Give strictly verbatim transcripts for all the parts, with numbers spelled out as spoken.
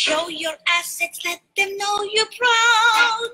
Show your assets, let them know you're proud.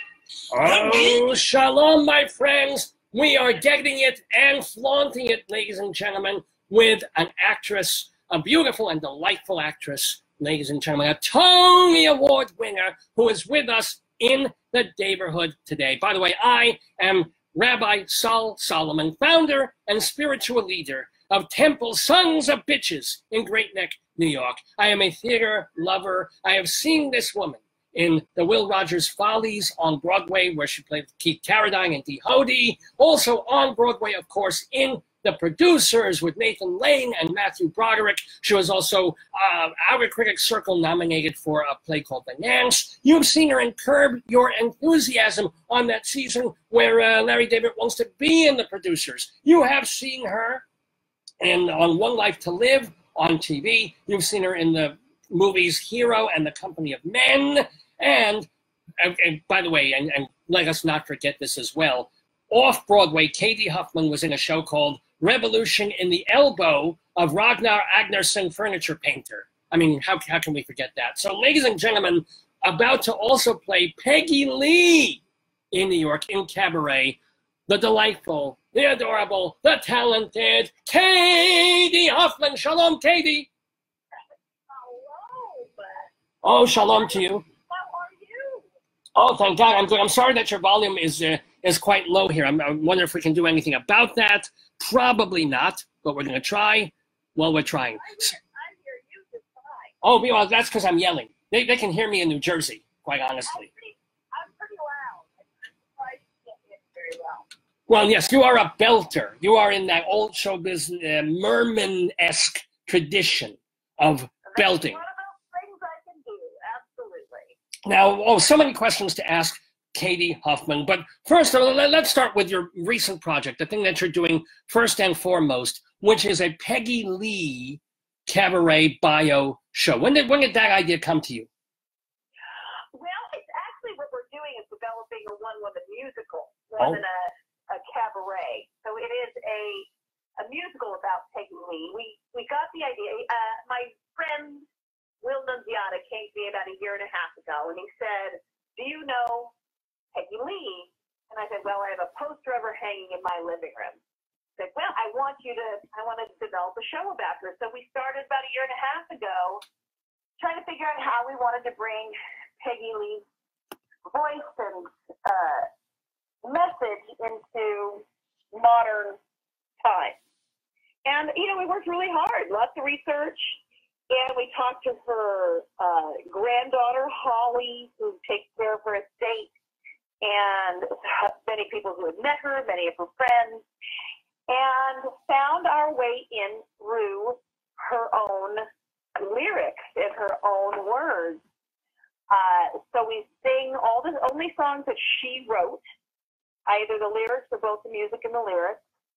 Oh, shalom, my friends. We are getting it and flaunting it, ladies and gentlemen, with an actress, a beautiful and delightful actress, ladies and gentlemen, a Tony Award winner who is with us in the neighborhood today. By the way, I am Rabbi Sol Solomon, founder and spiritual leader of Temple Sons of Bitches in Great Neck, New York. I am a theater lover. I have seen this woman in the Will Rogers Follies on Broadway, where she played Keith Carradine and Dee Hoey. Also on Broadway, of course, in The Producers with Nathan Lane and Matthew Broderick. She was also uh, Outer Critics Circle nominated for a play called The Nance. You've seen her in Curb Your Enthusiasm on that season where uh, Larry David Wants to Be in The Producers. You have seen her in on One Life to Live on T V. You've seen her in the movies Hero and The Company of Men. And, and, and by the way, and, and let us not forget this as well, off-Broadway, Katie Huffman was in a show called Revolution in the Elbow of Ragnar Agnarsson, Furniture Painter. I mean, how, how can we forget that? So, ladies and gentlemen, about to also play Peggy Lee in New York in Cabaret, the delightful, the adorable, the talented Katie Huffman. Shalom, Katie. Hello. Oh, shalom to you. How are you? Oh, thank God. I'm good. I'm sorry that your volume is uh, is quite low here. I'm, I wonder if we can do anything about that. Probably not, but we're going to try. Well, we're trying. I hear, I hear you just fine. Oh, well, that's because I'm yelling. They, they can hear me in New Jersey, quite honestly. I'm pretty, I'm pretty loud. I'm surprised you can't hear me very well. Well, yes, you are a belter. You are in that old showbiz uh, Merman-esque tradition of belting. One of those things I can do, absolutely. Now, oh, so many questions to ask Katie Huffman. But first, let's start with your recent project, the thing that you're doing first and foremost, which is a Peggy Lee cabaret bio show. When did, when did that idea come to you? Well, it's actually what we're doing is developing a one-woman musical more Oh. than a, a cabaret. So it is a a musical about Peggy Lee. We we got the idea. Uh, my friend Will Nunziata came to me about a year and a half ago, and he said, "Do you know Peggy Lee?" And I said, "Well, I have a poster of her hanging in my living room." I said, "Well, I want you to, I want to develop a show about her." So we started about a year and a half ago, trying to figure out how we wanted to bring Peggy Lee's voice and uh, message into modern times. And, you know, we worked really hard, lots of research, and we talked to her uh, granddaughter, Holly, who takes care of her estate, and many people who had met her, many of her friends, and found our way in through her own lyrics and her own words. Uh, so we sing all the only songs that she wrote, either the lyrics or both the music and the lyrics.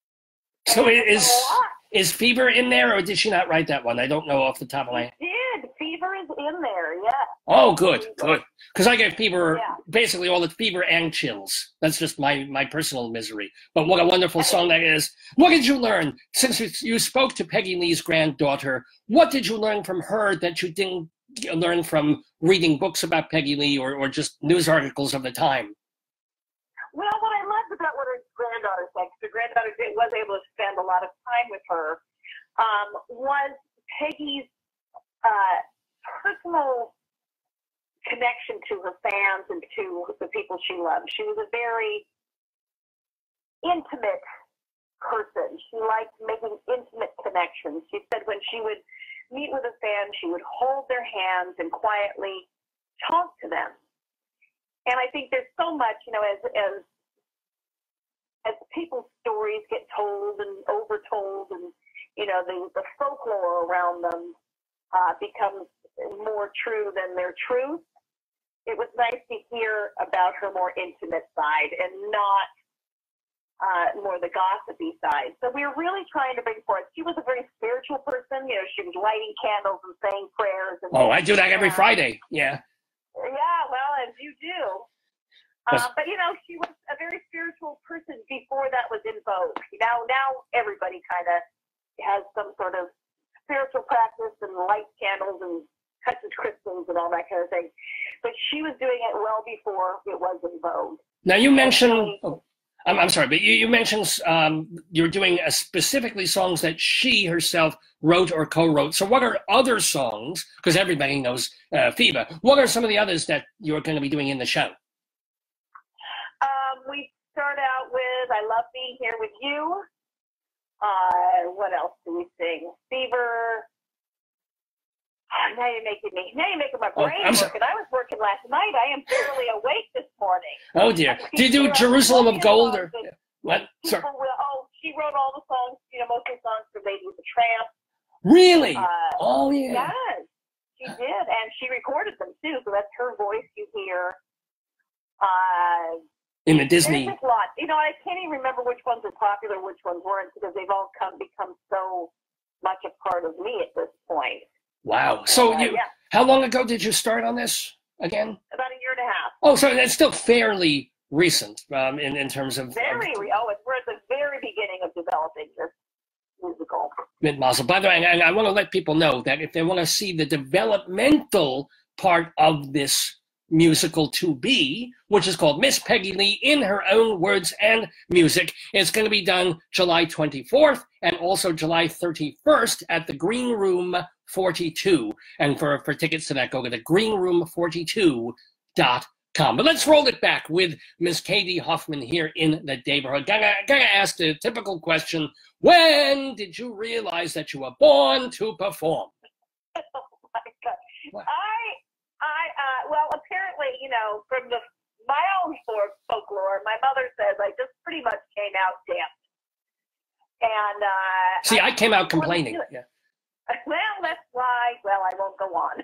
So And is it's a lot. is Fever in there, or did she not write that one? I don't know off the top of my head. Did. Fever is in there, yeah. Oh, good, good. Because I get fever, Yeah. basically all the fever and chills. That's just my, my personal misery. But what a wonderful song that is. What did you learn? Since you, you spoke to Peggy Lee's granddaughter, what did you learn from her that you didn't learn from reading books about Peggy Lee or, or just news articles of the time? Well, what I loved about what her granddaughter said, because her granddaughter did, was able to spend a lot of time with her, um, was Peggy's uh, personal connection to her fans and to the people she loved. She was a very intimate person. She liked making intimate connections. She said when she would meet with a fan, she would hold their hands and quietly talk to them. And I think there's so much, you know, as as as people's stories get told and overtold, and you know, the the folklore around them uh, becomes more true than their truth. It was nice to hear about her more intimate side and not uh, more the gossipy side. So we were really trying to bring forth. She was a very spiritual person. You know, she was lighting candles and saying prayers. And, Oh, I do that every uh, Friday. Yeah. Yeah, well, as you do. Uh, but, you know, she was a very spiritual person before that was in vogue. Now, now everybody kind of has some sort of spiritual practice and lights candles and Hudson Crystals and all that kind of thing. But she was doing it well before it was in vogue. Now you mentioned, oh, I'm, I'm sorry, but you, you mentioned um, you're doing a specifically songs that she herself wrote or co-wrote. So what are other songs, because everybody knows uh, FIBA, what are some of the others that you're going to be doing in the show? Um, we start out with I Love Being Here With You. Uh, what else do we sing? Fever. Oh, now you're making me, now you're making my brain oh, work. And I was working last night. I am thoroughly awake this morning. Oh, dear. Do you do Jerusalem of Gold? Or what? Sorry. Will, oh, she wrote all the songs, you know, most of the songs for Lady with the Tramp. Really? Uh, oh, yeah. Yes, she did. And she recorded them, too. So that's her voice you hear. Uh, in the Disney. There's a lot. You know, I can't even remember which ones are popular, which ones weren't, because they've all come become so much a part of me at this point. Wow. So uh, you, yeah. how long ago did you start on this again? About a year and a half. Oh, so that's still fairly recent um, in, in terms of... Very, of, oh, it's, we're at the very beginning of developing this musical. Mid-Mazel. By the way, I, I want to let people know that if they want to see the developmental part of this musical to be, which is called Miss Peggy Lee in Her Own Words and Music, it's going to be done July twenty-fourth and also July thirty-first at the Green Room forty-two. And for, for tickets to that, go to the green room forty-two dot com. But let's roll it back with Miss Katie Hoffman here in the neighborhood. Gotta, gotta ask the typical question, when did you realize that you were born to perform? Oh my God. What? I I, uh, well, apparently, you know, from the my own folklore, my mother says I just pretty much came out danced. And, uh... See, I, I came out complaining. Yeah. Well, that's why, well, I won't go on.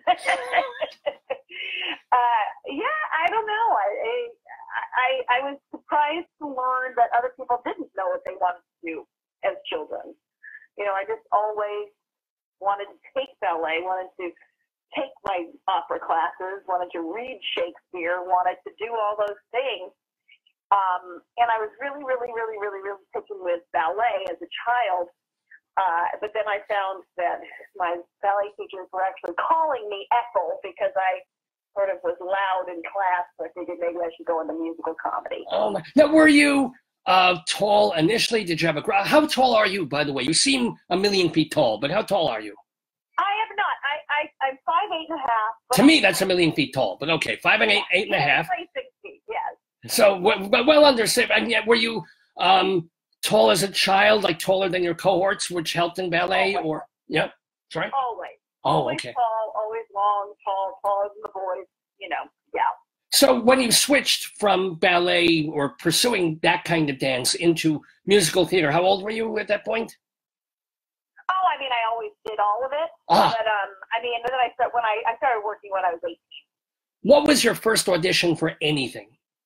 uh, yeah, I don't know. I, I, I was surprised to learn that other people didn't know what they wanted to do as children. You know, I just always wanted to take ballet, wanted to take my opera classes, wanted to read Shakespeare, wanted to do all those things. Um, and I was really, really, really, really, really taken with ballet as a child. Uh, but then I found that my ballet teachers were actually calling me Ethel because I sort of was loud in class. So I figured maybe I should go into musical comedy. Oh my. Now, were you uh, tall initially? Did you have a... How tall are you, by the way? You seem a million feet tall, but how tall are you? I am not. I, I, I'm five, eight and a half. To me, that's a million feet tall, but okay, five and eight, eight and a half. Six feet, yes. So, but well understood. And yet, were you um, tall as a child, like taller than your cohorts, which helped in ballet, always. or yeah, sorry. Always. Oh, always okay. Tall, always long, tall, taller than the boys. You know, yeah. So, when you switched from ballet or pursuing that kind of dance into musical theater, how old were you at that point? Oh, I mean, I always did all of it. Ah. But um, I mean, and then I started when I, I started working when I was eighteen. What was your first audition for anything?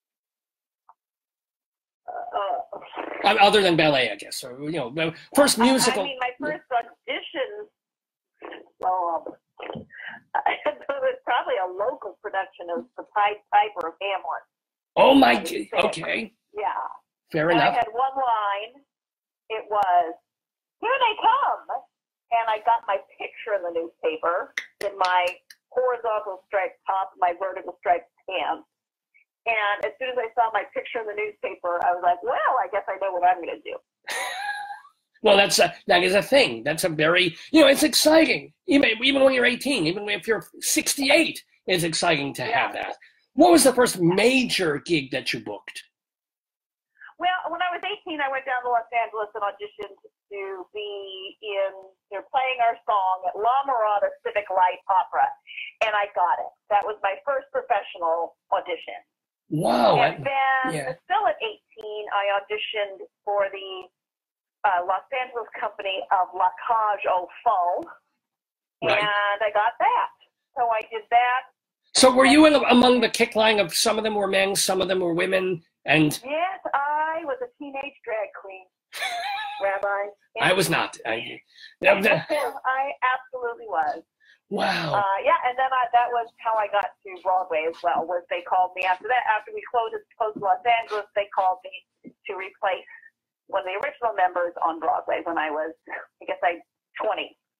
Uh, uh, Other than ballet, I guess. Or, you know, first musical. I, I mean, my first audition, well, um, it was probably a local production of The Pied Piper of Hamlet. Oh, my, okay. Yeah. Fair and enough. I had one line. It was, "Here they come." And I got my picture in the newspaper in my horizontal striped top, my vertical striped pants. And as soon as I saw my picture in the newspaper, I was like, well, I guess I know what I'm going to do. Well, that's a, that is a thing. That's a very, you know, it's exciting. Even, even when you're eighteen, even if you're sixty-eight, it's exciting to Yeah. have that. What was the first major gig that you booked? Well, when I was eighteen, I went down to Los Angeles and auditioned to be in, they're playing our song at La Mirada Civic Light Opera, and I got it. That was my first professional audition. Wow. And then, yeah. still at eighteen, I auditioned for the uh, Los Angeles company of La Cage aux Folles, and Right. I got that. So I did that. So were you in, among the kick line of some of them were men, some of them were women, and... Yes, I was a teenage drag queen, Rabbi. I was not. I, I absolutely was. wow. Uh, yeah, and then I, that was how I got to Broadway as well, was they called me after that. After we closed, closed Los Angeles, they called me to replace one of the original members on Broadway when I was, I guess, I twenty.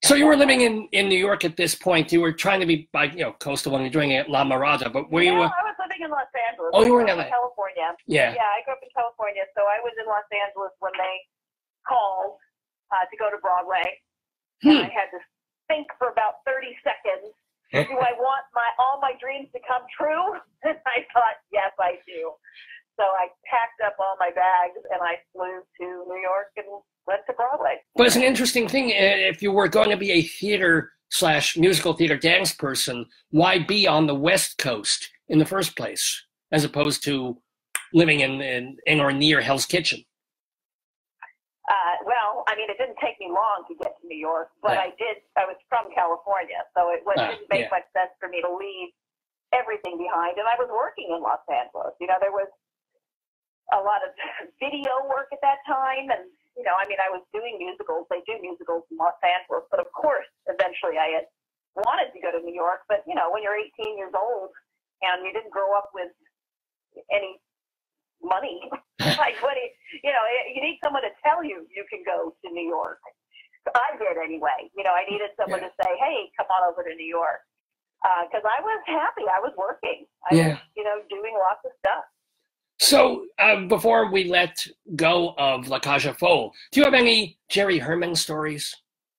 So you were living in, in New York at this point. You were trying to be, by, you know, coastal when you're doing it at La Mirada, but were you? No, Uh, I was living in Los Angeles. oh, you were in I L A. grew up California. Yeah. Yeah, I grew up in California, so I was in Los Angeles when they called uh, to go to Broadway. Hmm. And I had to think for about thirty seconds. Do I want my all my dreams to come true? And I thought, yes, I do. So I packed up all my bags and I flew to New York and went to Broadway. But it's an interesting thing. uh, If you were going to be a theater slash musical theater dance person, why be on the West Coast in the first place, as opposed to living in, in, in or near Hell's Kitchen? Uh, well, I mean, it didn't take me long to get to New York, but Yeah. I did. I was from California, so it, was, Ah, didn't make yeah. much sense for me to leave everything behind. And I was working in Los Angeles. You know, there was a lot of video work at that time, and you know, I mean, I was doing musicals. They do musicals in Los Angeles, but of course, eventually, I had wanted to go to New York. But you know, when you're eighteen years old and you didn't grow up with any money, like what? Do you, you know, you need someone to tell you you can go to New York. So I did anyway. You know, I needed someone Yeah. to say, "Hey, come on over to New York," because I was happy. I was working. I Yeah. was, you know, doing lots of stuff. So uh, before we let go of La Cage aux Folles, do you have any Jerry Herman stories?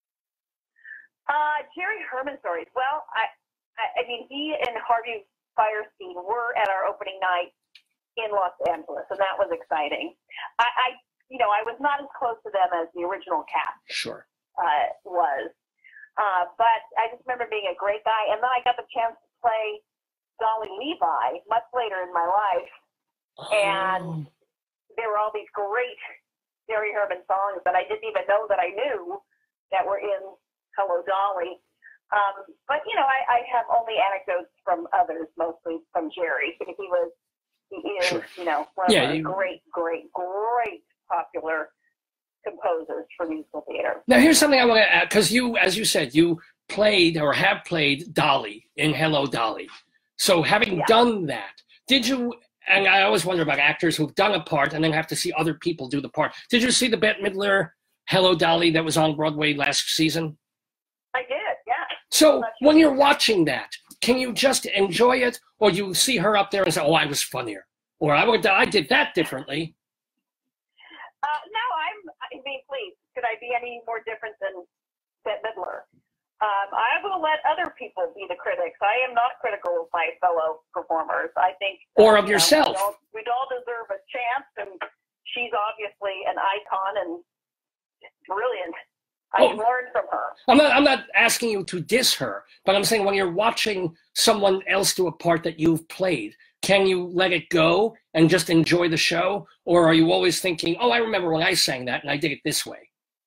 Uh, Jerry Herman stories. Well, I, I, I mean, he and Harvey Fierstein were at our opening night in Los Angeles, and that was exciting. I, I you know, I was not as close to them as the original cast Sure. uh, was, uh, but I just remember being a great guy. And then I got the chance to play Dolly Levi much later in my life. And there were all these great Jerry Herman songs that I didn't even know that I knew that were in Hello, Dolly. Um, but, you know, I, I have only anecdotes from others, mostly from Jerry. He was, he is, Sure. you know, one Yeah, of the you- great, great, great popular composers for musical theater. Now, here's something I want to add, because you, as you said, you played or have played Dolly in Hello, Dolly. So having Yeah. done that, did you, and I always wonder about actors who've done a part and then have to see other people do the part. Did you see the Bette Midler Hello, Dolly that was on Broadway last season? I did, yeah. So when you're watching that, can you just enjoy it, or you see her up there and say, "Oh, I was funnier," or "I would, I did that differently"? Uh, no, I'm, I mean, please, could I be any more different than Bette Midler? Um, I will let other people be the critics. I am not critical of my fellow performers. I think, Or of you know, yourself. we'd all, we'd all deserve a chance, and she's obviously an icon and brilliant. I Oh. learned from her. I'm not, I'm not asking you to diss her, but I'm saying when you're watching someone else do a part that you've played, can you let it go and just enjoy the show? Or are you always thinking, "Oh, I remember when I sang that and I did it this way"?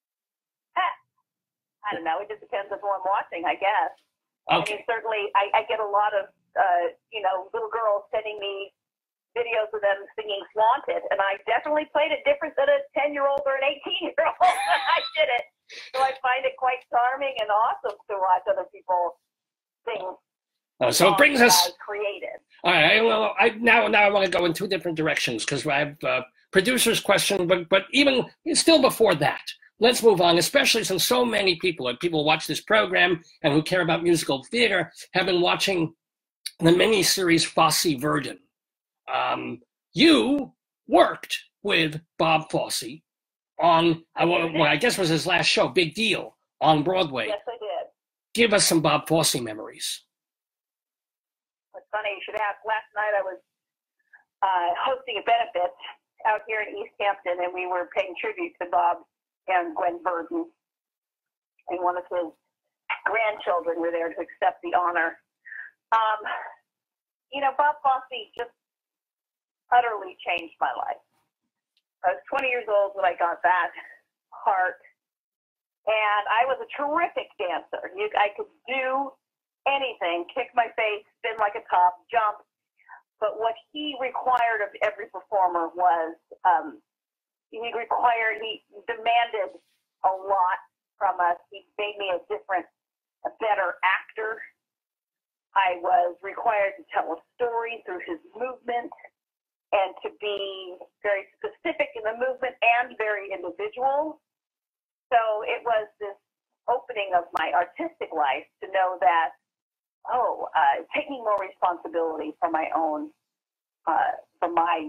I don't know. It just depends on who I'm watching, I guess. I mean, Okay. certainly, I, I get a lot of, uh, you know, little girls sending me videos of them singing "Swanted," and I definitely played it different than a ten-year-old or an eighteen-year-old. I did it, so I find it quite charming and awesome to watch other people sing. Uh, so it brings songs us. I created. All right. I, well, I now now I want to go in two different directions because I have uh, producer's question, but but even still before that, let's move on. Especially since so many people, like people who watch this program and who care about musical theater, have been watching the miniseries Fosse Verdon. Um, you worked with Bob Fosse on uh, what I guess was his last show, Big Deal, on Broadway. Yes, I did. Give us some Bob Fosse memories. It's funny you should ask. Last night I was uh, hosting a benefit out here in East Hampton, and we were paying tribute to Bob and Gwen Verdon. And one of his grandchildren were there to accept the honor. Um, you know, Bob Fosse just utterly changed my life. I was twenty years old when I got that part, and I was a terrific dancer. You, I could do anything, kick my face, spin like a top, jump. But what he required of every performer was, um, he required, he demanded a lot from us. He made me a different, a better actor. I was required to tell a story through his movement and to be very specific in the movement and very individual. So it was this opening of my artistic life to know that, oh, uh, taking more responsibility for my own, uh, for my,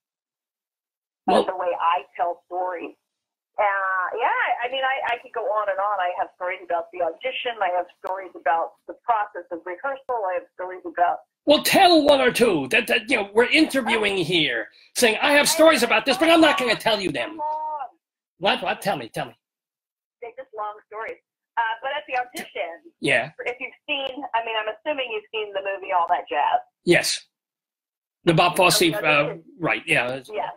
uh, well, the way I tell stories. Uh, yeah, I mean, I, I could go on and on. I have stories about the audition. I have stories about the process of rehearsal. I have stories about... Well, tell one or two. That, that you know, we're interviewing here, saying, I have stories about this, but I'm not going to tell you them. What? What? Tell me, tell me. They're just long stories. Uh, but at the audition, yeah. if you've seen, I mean, I'm assuming you've seen the movie All That Jazz. Yes. The Bob Fosse, so the uh, right, yeah. Yes.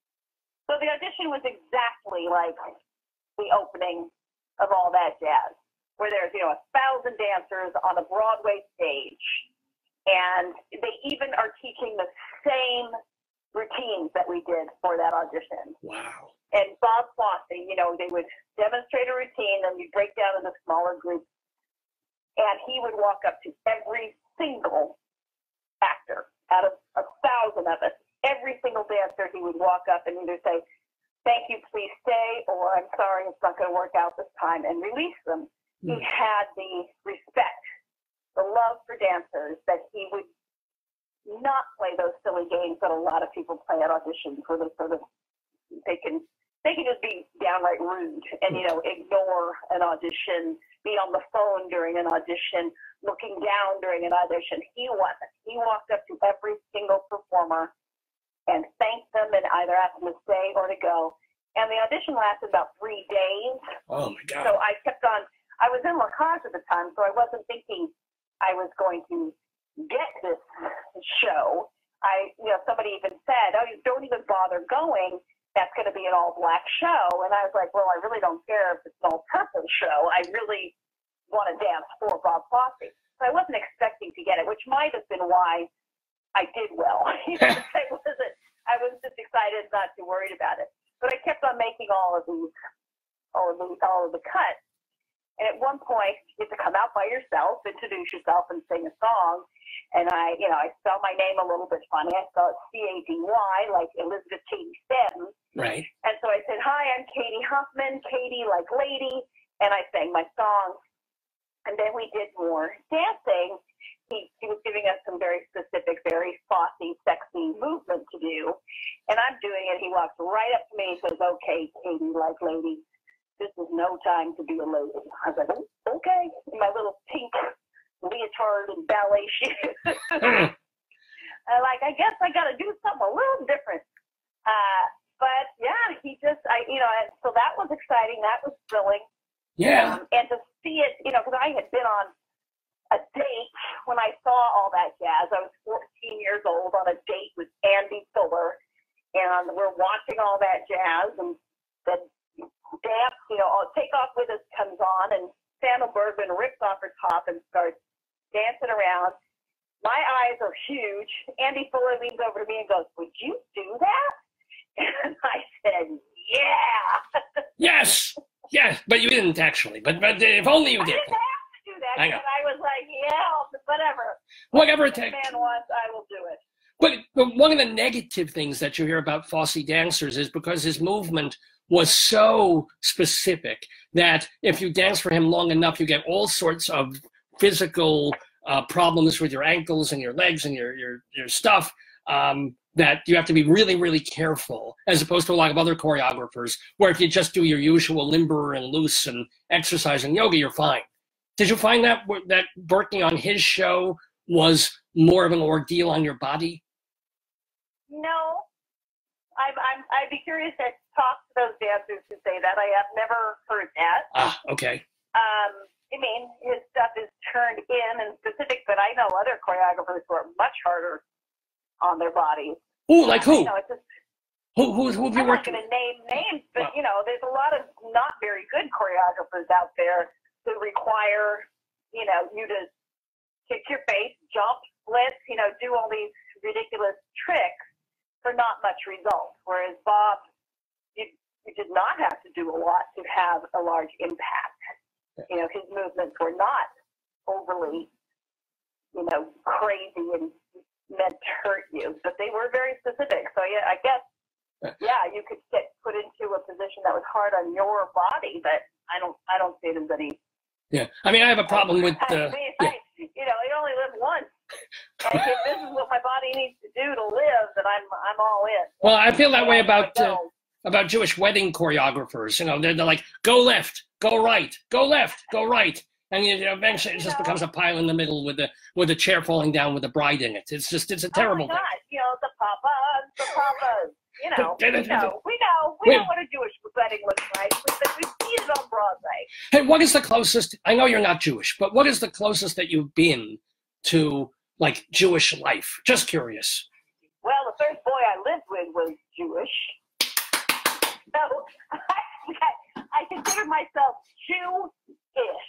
So the audition was exactly like the opening of All That Jazz, where there's, you know, a thousand dancers on a Broadway stage, and they even are teaching the same routines that we did for that audition. Wow. And Bob Fosse, you know, they would demonstrate a routine, and we'd break down into smaller groups, and he would walk up to every single actor out of a thousand of us. Every single dancer, he would walk up and either say, thank you, please stay, or I'm sorry, it's not going to work out this time, and release them. Mm. He had the respect, the love for dancers, that he would not play those silly games that a lot of people play at auditions, where they sort of, they can, they can just be downright rude and, you know, ignore an audition, be on the phone during an audition, looking down during an audition. He wasn't. He walked up to every single performer and thanked them and either asked them to stay or to go. And the audition lasted about three days. Oh, my God. So I kept on, I was in La Cage at the time, so I wasn't thinking I was going to get this show. I, you know, somebody even said, oh, you don't even bother going. That's going to be an all-black show. And I was like, well, I really don't care if it's an all-purple show. I really want to dance for Bob Fosse. So I wasn't expecting to get it, which might have been why I did well. I wasn't. I was just excited, not too worried about it. But I kept on making all of these, all of these, all of the cuts. And at one point, you have to come out by yourself, introduce yourself, and sing a song. And I, you know, I spell my name a little bit funny. I spell it C A D Y, like Elizabeth Cady Stanton. Right. And so I said, "Hi, I'm Katie Huffman. Katie, like lady." And I sang my song. And then we did more dancing. He, he was giving us some very specific, very saucy, sexy movement to do. And I'm doing it. He walks right up to me and says, okay, Katie, like lady, this is no time to be a lady. I was like, oh, okay. In my little pink leotard and ballet shoes. I'm like, I guess I got to do something a little different. Uh, but, yeah, he just, I, you know, so that was exciting. That was thrilling. Yeah. Um, and to see it, you know, because I had been on a date when I saw All That Jazz. I was fourteen years old on a date with Andy Fuller, and we're watching All That Jazz, and the dance, you know, Take Off With Us comes on, and Sandal Bergman rips off her top and starts dancing around. My eyes are huge. Andy Fuller leans over to me and goes, would you do that? And I said, yeah. Yes. Yes, but you didn't actually. But but if only you did. I didn't have to do that. I know. And I was like, yeah, whatever. Whatever it If the takes. man wants, I will do it. But, but one of the negative things that you hear about Fosse dancers is because his movement was so specific that if you dance for him long enough, you get all sorts of physical uh, problems with your ankles and your legs and your your your stuff. Um, that you have to be really, really careful, as opposed to a lot of other choreographers, where if you just do your usual limber and loose and exercise and yoga, you're fine. Did you find that that working on his show was more of an ordeal on your body? No. I'm, I'm, I'd be curious to talk to those dancers who say that. I have never heard that. Ah, okay. Um, I mean, his stuff is turned in and specific, but I know other choreographers who are much harder on their bodies. Ooh, like who? You know, it's just, who, who, who have you I'm worked not with? going to name names, but, Well, you know, there's a lot of not very good choreographers out there who require, you know, you to kick your face, jump, splits, you know, do all these ridiculous tricks for not much result. Whereas Bob, you, you did not have to do a lot to have a large impact. You know, his movements were not overly, you know, crazy and meant to hurt you, but they were very specific. So yeah, I guess, yeah, you could get put into a position that was hard on your body, but I don't, I don't see it as any Yeah. I mean, I have a problem with. Uh, I mean, yeah. I, you know, you only live once. And if this is what my body needs to do to live, then I'm I'm all in. Well, I feel that way about I uh, about Jewish wedding choreographers. You know, they're, they're like, go left, go right, go left, go right. And you know, eventually it just becomes a pile in the middle with the with a chair falling down with the bride in it. It's just, it's a terrible oh my God, thing. you know, the papas, the papas. You know, But- we know, we know, we Wait. know what a Jewish wedding looks like. We- We've seen it on Broadway. Hey, what is the closest? I know you're not Jewish, but what is the closest that you've been to like Jewish life? Just curious. Well, the first boy I lived with was Jewish. So I, I consider myself Jew-ish.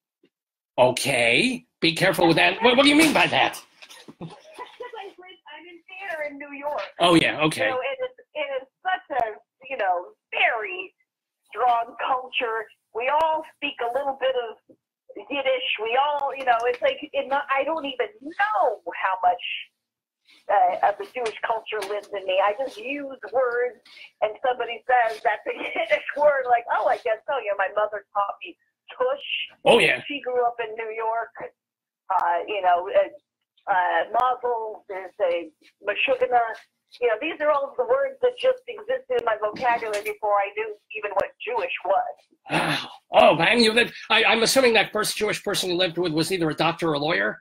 Okay, be careful with that. What, what do you mean by that? Because I live, I'm in theater in New York. Oh yeah, okay. You know, it is, it is such a, you know, very strong culture. We all speak a little bit of Yiddish. We all, you know, it's like, it not, I don't even know how much uh, of the Jewish culture lives in me. I just use words, and somebody says that's a Yiddish word, like, oh, I guess so. You know, my mother taught me tush. Oh yeah. She grew up in New York. Uh, you know, uh, uh, mazel, there's a mashugana. You know, these are all the words that just existed in my vocabulary before I knew even what Jewish was. Wow. Oh, man, you lived. I, I'm assuming that first Jewish person you lived with was either a doctor or a lawyer,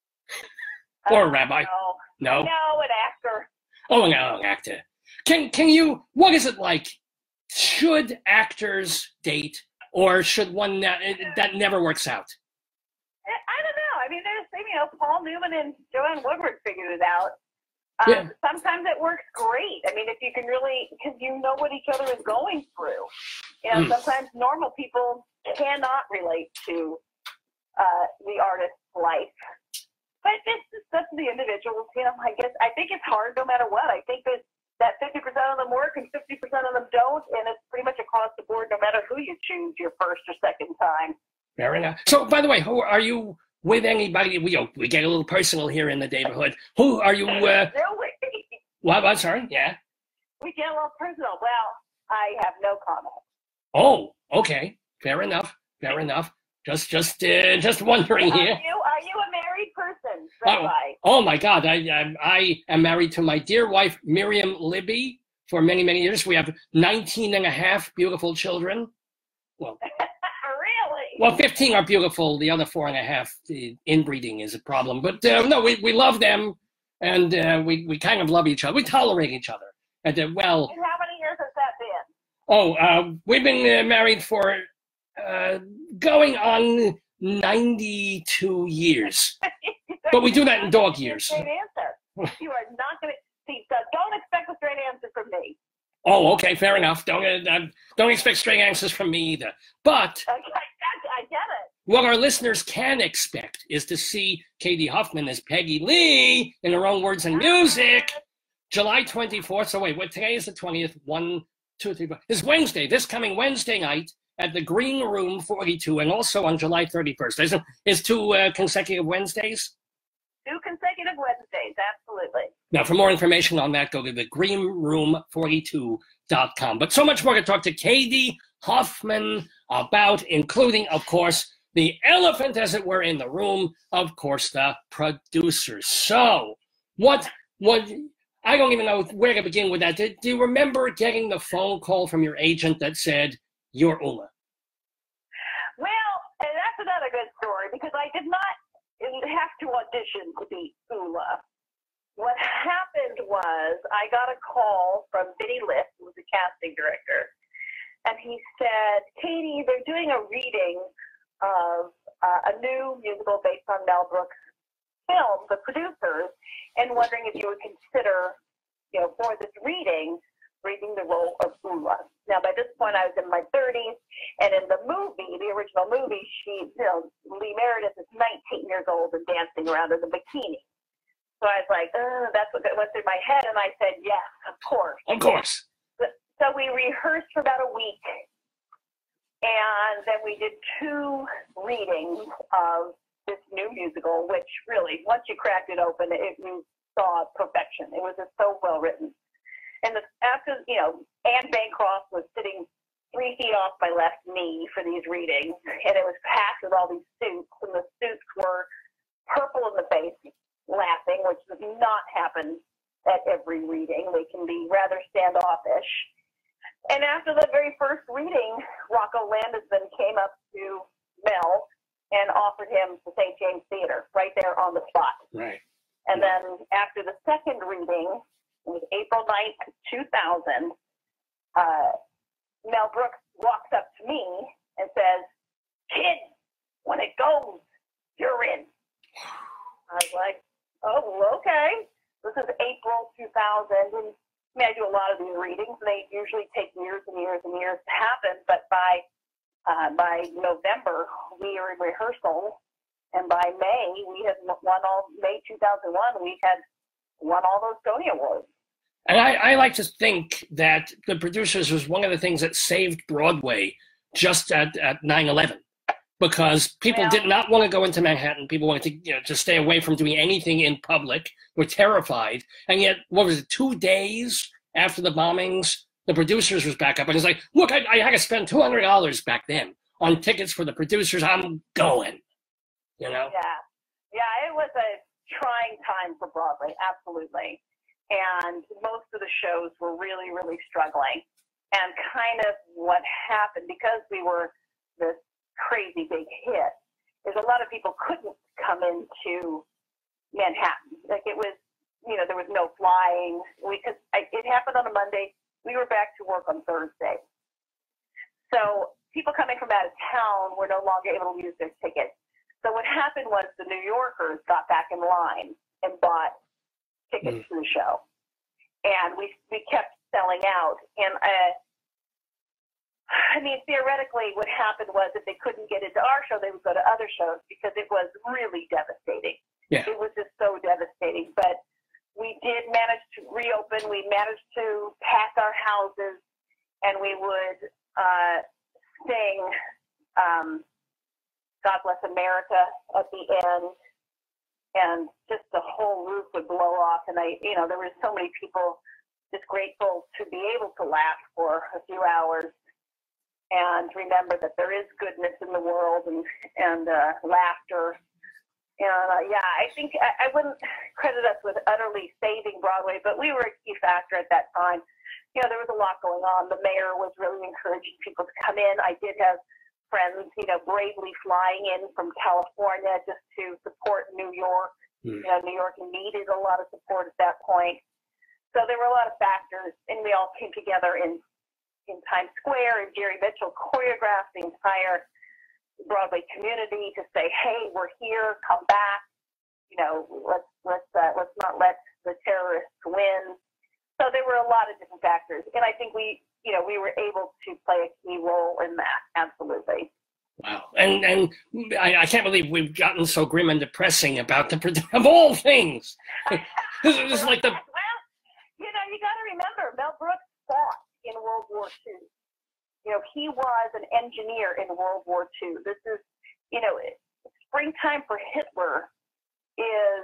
or a rabbi. No, No. no, an actor. Oh, no, actor. Can can you? What is it like? Should actors date, or should one that that never works out? I, I don't know. I mean, there's, you know, Paul Newman and Joanne Woodward figured it out. Um, Yeah. Sometimes it works great. I mean, if you can really, because you know what each other is going through. You know, Mm. sometimes normal people cannot relate to uh, the artist's life. But it's just up to the individuals. You know, I guess, I think it's hard no matter what. I think that, that fifty percent of them work and fifty percent of them don't. And it's pretty much across the board, no matter who you choose your first or second time. Fair enough. So, by the way, who are you with? Anybody? We oh, we get a little personal here in the neighborhood. Who are you? Uh, Really? what? What? Sorry. Yeah. We get a little personal. Well, I have no comment. Oh, okay. Fair enough. Fair enough. Just, just, uh, just wondering Are here. you, are you a married person? Oh, Rabbi? oh my God! I, I I am married to my dear wife Miriam Libby for many many years. We have nineteen and a half beautiful children. Well, Really? well, fifteen are beautiful. The other four and a half, the inbreeding is a problem. But uh, no, we, we love them, and uh, we we kind of love each other. We tolerate each other. And uh, well, And how many years has that been? oh, uh, we've been uh, married for uh, going on ninety-two years. But we do that in dog years. Straight answer. You are not going to see. So don't expect a straight answer from me. Oh, okay, fair enough. Don't uh, don't expect straight answers from me either. But Okay, I, I get it. what our listeners can expect is to see Katie Huffman as Peggy Lee in her own words and music, July twenty-fourth. So wait, what? Today is the twentieth. One, two, three, four. It's Wednesday. This coming Wednesday night at the Green Room forty-two, and also on July thirty-first. Is is two uh, consecutive Wednesdays? Two consecutive Wednesdays, absolutely. Now, for more information on that, go to the green room forty-two dot com. But so much more to talk to Katie Huffman about, including, of course, the elephant, as it were, in the room, of course, the producers. So, what, what, I don't even know where to begin with that. Do, do you remember getting the phone call from your agent that said, you're Uma? Well, and that's another good story because I did not have to audition to be Ula. What happened was I got a call from Vinny Lift, who was the casting director, and he said, Katie, they're doing a reading of uh, a new musical based on Mel Brooks' film, The Producers, and wondering if you would consider, you know, for this reading, reading the role of Ula. Now, by this point, I was in my thirties, and in the movie, the original movie, she, you know, Lee Meredith is nineteen years old and dancing around in the bikini. So I was like, oh, that's what went through my head, and I said, yes, of course. Of course. So we rehearsed for about a week, and then we did two readings of this new musical, which really, once you cracked it open, it, you saw perfection. It was just so well written. And the, after, you know, Anne Bancroft was sitting three feet off my left knee for these readings, and it was packed with all these suits, and the suits were purple in the face, laughing, which does not happen at every reading. They can be rather standoffish. And after the very first reading, Rocco Landesman came up to Mel and offered him the Saint James Theater right there on the spot. Right. And then after the second reading, it was April ninth, two thousand, uh, Mel Brooks walks up to me and says, "Kid, when it goes, you're in." I was like, "Oh, okay." This is April two thousand, and I mean, I do a lot of these readings, and they usually take years and years and years to happen, but by uh, by November, we are in rehearsal, and by May, we had won all, May two thousand one, we had won all those Tony Awards. And I, I like to think that the producers was one of the things that saved Broadway just at, at nine eleven, because people Yeah. did not want to go into Manhattan. People wanted to, you know, to stay away from doing anything in public, were terrified. And yet, what was it, two days after the bombings, the producers was back up. And it's like, look, I, I had to spend two hundred dollars back then on tickets for the producers. I'm going, you know? Yeah. Yeah, it was a trying time for Broadway, absolutely. And most of the shows were really, really struggling. And kind of what happened, because we were this crazy big hit, is a lot of people couldn't come into Manhattan. Like, it was, you know, there was no flying. We could, it happened on a Monday. We were back to work on Thursday. So people coming from out of town were no longer able to use their tickets. So what happened was the New Yorkers got back in line and bought tickets mm. to the show. And we we kept selling out. And uh, I mean, theoretically, what happened was if they couldn't get into our show, they would go to other shows, because it was really devastating. Yeah. It was just so devastating. But we did manage to reopen. We managed to pack our houses, and we would uh, sing um, God Bless America at the end. And just the whole roof would blow off. And I, you know, there were so many people just grateful to be able to laugh for a few hours and remember that there is goodness in the world, and, and uh, laughter. And uh, yeah, I think I, I wouldn't credit us with utterly saving Broadway, but we were a key factor at that time. You know, there was a lot going on. The mayor was really encouraging people to come in. I did have friends, you know, bravely flying in from California just to support New York. Mm. You know, New York needed a lot of support at that point. So there were a lot of factors, and we all came together in, in Times Square, and Jerry Mitchell choreographed the entire Broadway community to say, "Hey, we're here, come back. You know, let's let's uh, let's not let the terrorists win." So there were a lot of different factors, and I think we, you know, we were able to play a key role in that. Absolutely. Wow. And and I, I can't believe we've gotten so grim and depressing about the, of all things. This is like the... Well, you know, you got to remember, Mel Brooks fought in World War Two. You know, he was an engineer in World War Two. This is, you know, Springtime for Hitler is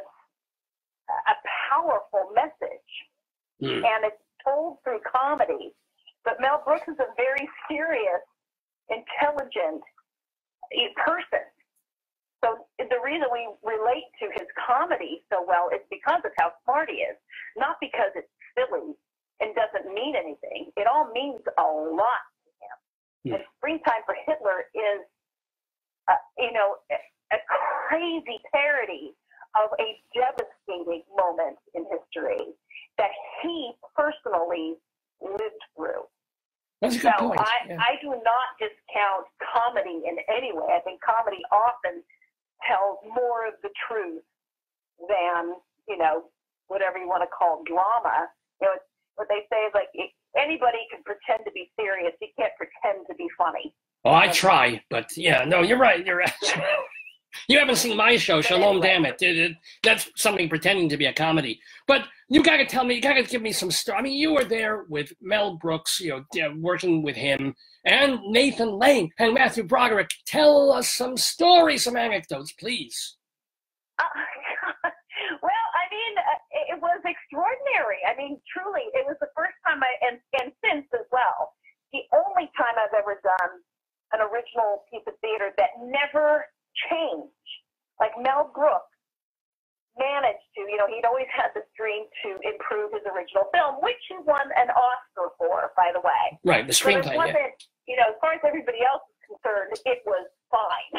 a powerful message. Mm. And it's told through comedy. But Mel Brooks is a very serious, intelligent person. So the reason we relate to his comedy so well is because of how smart he is, not because it's silly and doesn't mean anything. It all means a lot to him. Mm. And Springtime for Hitler is, uh, you know, a, a crazy parody of a devastating moment in history that he personally lived through. That's a good so point. I, yeah. I do not discount comedy in any way. I think comedy often tells more of the truth than, you know, whatever you want to call drama. You know, what they say is like, anybody can pretend to be serious. You can't pretend to be funny. Well, I try, but yeah, no, you're right. You're right. You haven't seen my show, Shalom Damn It. It, it. That's something pretending to be a comedy. But you got to tell me, you got to give me some story. I mean, you were there with Mel Brooks, you know, working with him, and Nathan Lane and Matthew Broderick. Tell us some stories, some anecdotes, please. Uh, well, I mean, uh, it was extraordinary. I mean, truly, it was the first time I, and, and since as well, the only time I've ever done an original piece of theater that never changed. Like Mel Brooks managed to, you know, he'd always had this dream to improve his original film, which he won an Oscar for, by the way. Right, the screenplay, but it wasn't, yeah. You know, as far as everybody else is concerned, it was fine.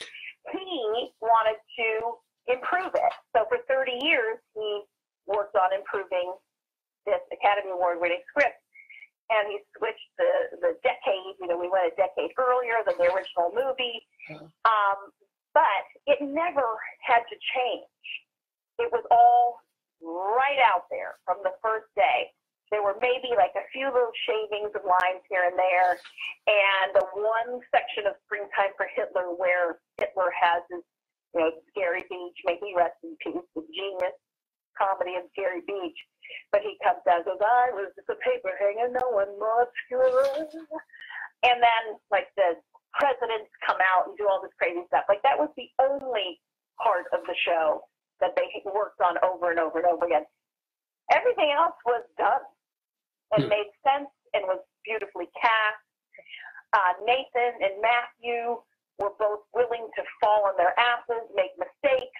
He wanted to improve it. So for thirty years, he worked on improving this Academy Award-winning script. And he switched the, the decade, you know, we went a decade earlier than the original movie. Um, but it never had to change. It was all right out there from the first day. There were maybe like a few little shavings of lines here and there, and the one section of Springtime for Hitler where Hitler has his, you know, Scary Beach, may he rest in peace, the genius comedy of Scary Beach. But he comes down and goes, I was just a paper hanger, no one muscular. And then, like, the presidents come out and do all this crazy stuff. Like, that was the only part of the show that they worked on over and over and over again. Everything else was done and made sense and was beautifully cast. Uh, Nathan and Matthew were both willing to fall on their asses, make mistakes,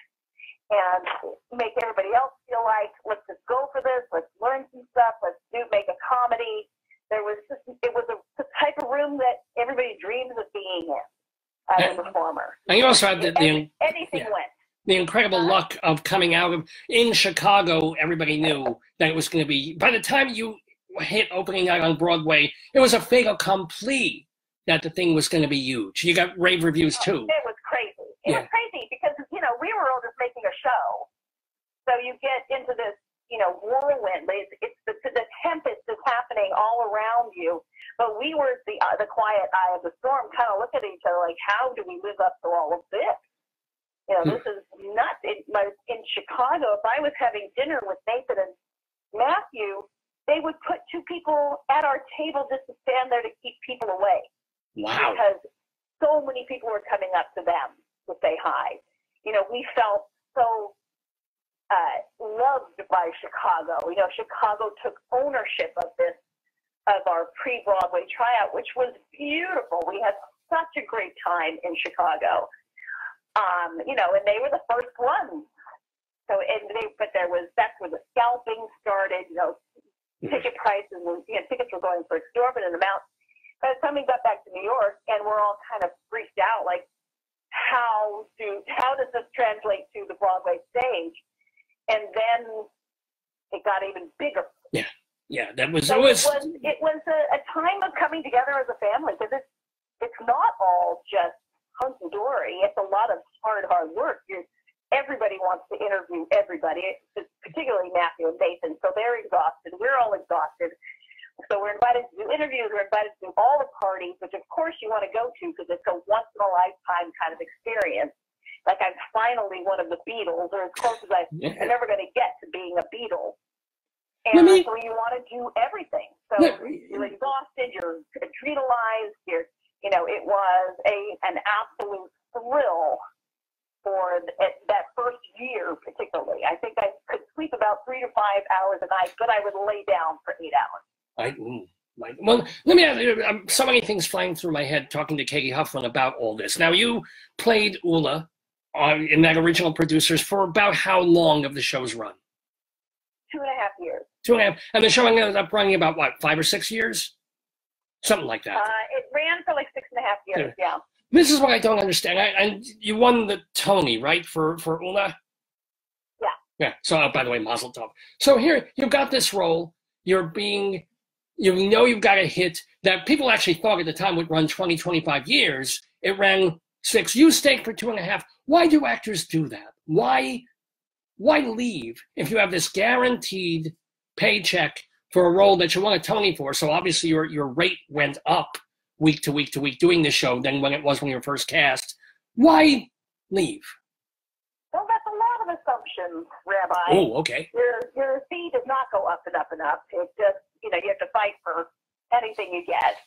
and make everybody else feel like, let's just go for this, let's learn some stuff, let's do make a comedy. There was just, it was a, the type of room that everybody dreams of being in as a performer. And you also had the, the anything yeah. went. The incredible uh-huh. luck of coming out of, in Chicago, everybody knew that it was going to be, by the time you hit opening night on Broadway, it was a fait accompli that the thing was going to be huge. You got rave reviews too. It was crazy. It yeah. was crazy because, you know, we were all just making a show. So you get into this, you know, whirlwind. It's, it's the, the tempest is happening all around you. But we were the, uh, the quiet eye of the storm, kind of look at each other like, how do we live up to all of this? You know, this is nuts. In, in Chicago, if I was having dinner with Nathan and Matthew, they would put two people at our table just to stand there to keep people away. Wow. Because so many people were coming up to them to say hi. You know, we felt so uh, loved by Chicago. You know, Chicago took ownership of this, of our pre-Broadway tryout, which was beautiful. We had such a great time in Chicago. Um, you know, and they were the first ones. So, and they, but there was, that's where the scalping started. You know, ticket prices, were, you know, tickets were going for exorbitant amounts. By the time we got back to New York, and we're all kind of freaked out, like, how do, how does this translate to the Broadway stage? And then it got even bigger. Yeah, yeah, that was, so it was, it was, it was a, a time of coming together as a family, because it's, it's not all just hunky-dory. It's a lot of hard, hard work. You're, everybody wants to interview everybody, particularly Matthew and Nathan, so they're exhausted. We're all exhausted. So we're invited to do interviews. We're invited to do all the parties, which of course you want to go to because it's a once-in-a-lifetime kind of experience. Like I'm finally one of the Beatles, or as close as I, yeah. I'm ever going to get to being a Beatle. And me, so you want to do everything. So yeah. you're exhausted, you're adrenalized, you're, you know, it was a an absolute thrill for the, that first year particularly. I think I could sleep about three to five hours a night, but I would lay down for eight hours. I, my, well, let me ask you, um, so many things flying through my head talking to Katie Huffman about all this. Now, you played Ulla uh, in that original Producers for about how long of the show's run? Two and a half years. Two and a half. And the show ended up running about, what, five or six years? Something like that. Uh, it ran for like six and a half years, yeah. yeah. This is what I don't understand. I, I, you won the Tony, right, for, for Ulla? Yeah. Yeah. So, uh, by the way, Mazel Tov. So here, you've got this role. You're being... You know you've got a hit that people actually thought at the time would run twenty, twenty-five years. It ran six. You stayed for two and a half. Why do actors do that? Why, why leave if you have this guaranteed paycheck for a role that you won a Tony for? So obviously your, your rate went up week to week to week doing this show than when it was when you were first cast. Why leave? Well, that's a lot of assumptions, Rabbi. Oh, okay. Your, your fee does not go up and up and up. It just, you know, you have to fight for anything you get.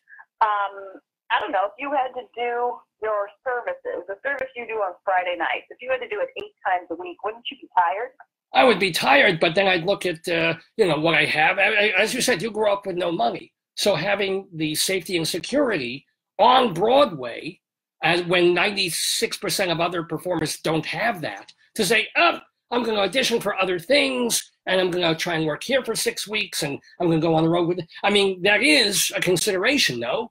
Um, I don't know, if you had to do your services, the service you do on Friday nights, if you had to do it eight times a week, wouldn't you be tired? I would be tired, but then I'd look at, uh, you know, what I have. As you said, you grew up with no money. So having the safety and security on Broadway, as when ninety-six percent of other performers don't have that, to say, oh, I'm going to audition for other things, and I'm going to try and work here for six weeks, and I'm going to go on the road with it. I mean, that is a consideration, no?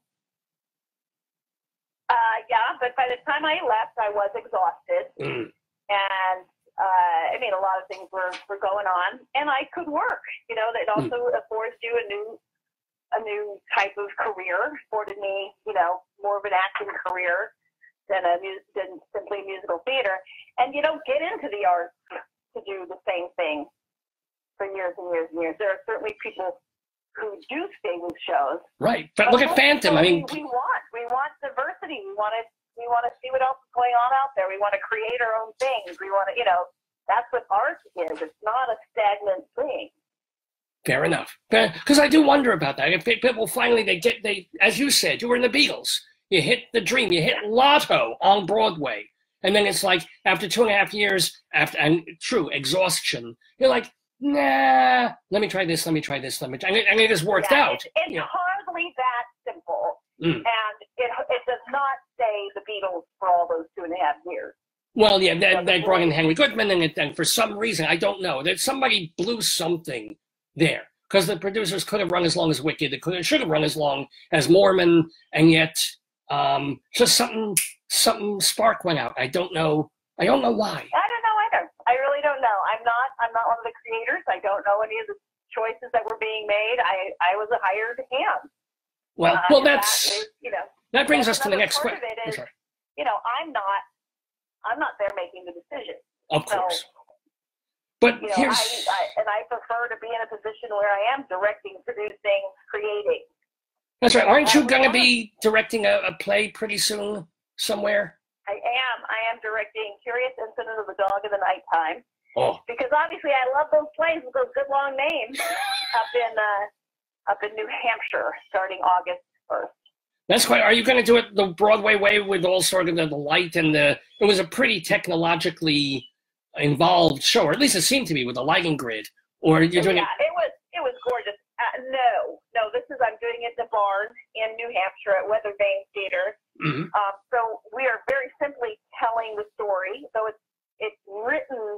Uh, yeah, but by the time I left, I was exhausted. Mm. And, uh, I mean, a lot of things were, were going on, and I could work. You know, that also mm. affords you a new a new type of career, afforded me, you know, more of an acting career than a mu- than simply musical theater. And you don't get into the arts to do the same thing for years and years and years. There are certainly people who do stay with shows. Right, but, but look at Phantom. I mean, we, we want we want diversity. We want to we want to see what else is going on out there. We want to create our own things. We want to, you know, that's what art is. It's not a stagnant thing. Fair enough. Because I do wonder about that. If people finally, they get, they, as you said, you were in the Beatles. You hit the dream. You hit Lotto on Broadway. And then it's like, after two and a half years, after and true, exhaustion, you're like, nah, let me try this, let me try this, let me try. And it, and it has worked yeah, out. It's, it's yeah. hardly that simple. Mm. And it, it does not say the Beatles for all those two and a half years. Well, yeah, they, they brought in Henry Goodman, and, it, and for some reason, I don't know, that somebody blew something there, because the producers could have run as long as Wicked, they could have, should have run as long as Mormon, and yet um, just something, something spark went out. I don't know. I don't know why. I don't know either. I really don't know. I'm not. I'm not one of the creators. I don't know any of the choices that were being made. I, I was a hired hand. Well, uh, well, that's that is, you know. That brings us to the next question. You know, I'm not. I'm not there making the decision. Of course. So, But you know, here's, I, I, and I prefer to be in a position where I am directing, producing, creating. That's right. Aren't you going to be directing a, a play pretty soon somewhere? I am. I am directing Curious Incident of the Dog in the Nighttime. Oh. Because obviously I love those plays with those good long names up in uh, up in New Hampshire starting August first. That's quite. Are you going to do it the Broadway way with all sort of the, the light and the? It was a pretty technologically involved show, or at least it seemed to be, with the lighting grid. Or you're doing yeah, it? it was it was gorgeous. Uh, no, no, this is I'm doing it in the barn in New Hampshire at Weather Vane Theater. Mm-hmm. Um, so we are very simply telling the story. So it's it's written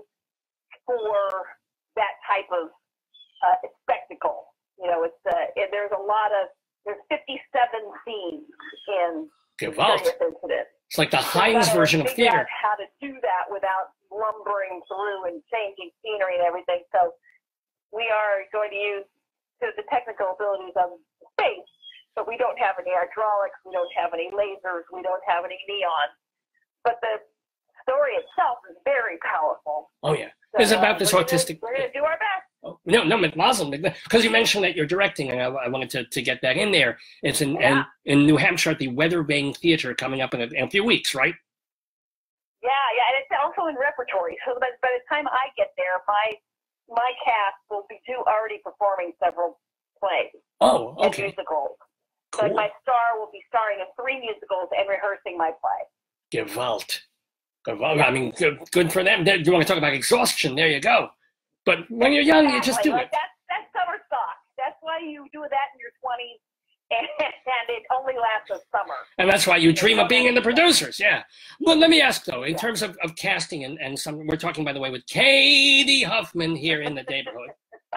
for that type of uh, spectacle. You know, it's uh, it, there's a lot of there's fifty-seven scenes in Gewalt. Curious Incident. It's like the So Heinz gotta version of figure theater. out how to do that without lumbering through and changing scenery and everything. So we are going to use to the technical abilities of space, but we don't have any hydraulics, we don't have any lasers, we don't have any neon. But the story itself is very powerful. Oh yeah, So, it's about uh, this we're autistic. Gonna, we're going to do our best. Oh, no, no, McMazel, because you mentioned that you're directing, and I, I wanted to, to get that in there. It's in, Yeah. in in New Hampshire at the Weather Vane Theater coming up in a, in a few weeks, right? Yeah, yeah, and it's also in repertory. So by, by the time I get there, my my cast will be do, already performing several plays Oh, and okay. musicals. Cool. So my star will be starring in three musicals and rehearsing my play. Gewalt. Gewalt. I mean, good, good for them. You want to talk about exhaustion? There you go. But when you're young, you just do Like, it. That's, that's summer stock. That's why you do that in your twenties, and, and it only lasts a summer. And that's why you dream of being in the producers, yeah. Well, let me ask, though, in Yeah. terms of, of casting, and, and some, we're talking, by the way, with Katie Huffman here in the neighborhood.